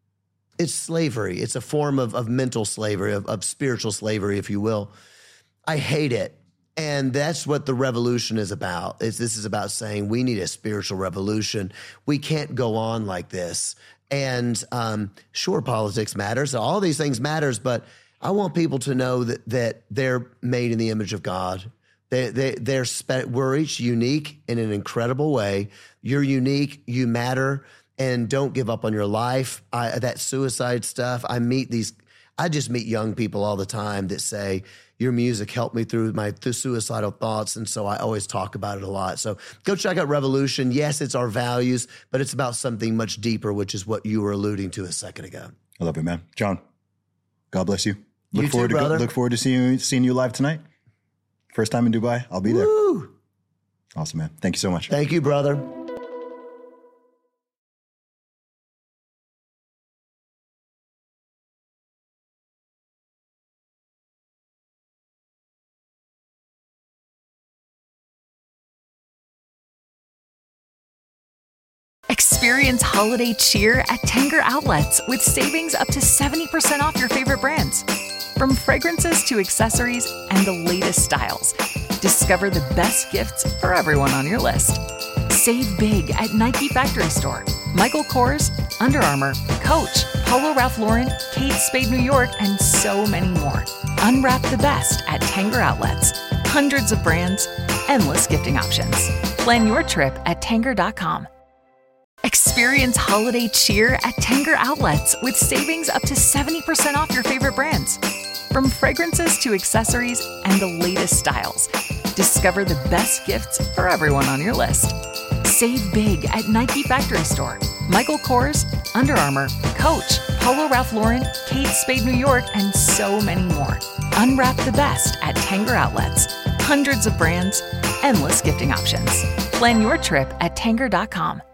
it's slavery. It's a form of, of mental slavery, of, of spiritual slavery, if you will. I hate it. And that's what the revolution is about. Is this is about saying we need a spiritual revolution. We can't go on like this. And um, sure, politics matters. All these things matters, but I want people to know that that they're made in the image of God. They they they're spe- we're each unique in an incredible way. You're unique. You matter, and don't give up on your life. I, that suicide stuff. I meet these. I just meet young people all the time that say, your music helped me through my through suicidal thoughts. And so I always talk about it a lot. So go check out Revolution. Yes, it's our values, but it's about something much deeper, which is what you were alluding to a second ago. I love it, man. John, God bless you. Look You too, forward to brother. look forward to seeing you seeing you live tonight. First time in Dubai. I'll be there. Woo! Awesome, man. Thank you so much. Thank you, brother. Experience holiday cheer at Tanger Outlets with savings up to seventy percent off your favorite brands. From fragrances to accessories and the latest styles, discover the best gifts for everyone on your list. Save big at Nike Factory Store, Michael Kors, Under Armour, Coach, Polo Ralph Lauren, Kate Spade New York, and so many more. Unwrap the best at Tanger Outlets. Hundreds of brands, endless gifting options. Plan your trip at Tanger dot com. Experience holiday cheer at Tanger Outlets with savings up to seventy percent off your favorite brands. From fragrances to accessories and the latest styles, discover the best gifts for everyone on your list. Save big at Nike Factory Store, Michael Kors, Under Armour, Coach, Polo Ralph Lauren, Kate Spade New York, and so many more. Unwrap the best at Tanger Outlets. Hundreds of brands, endless gifting options. Plan your trip at Tanger dot com.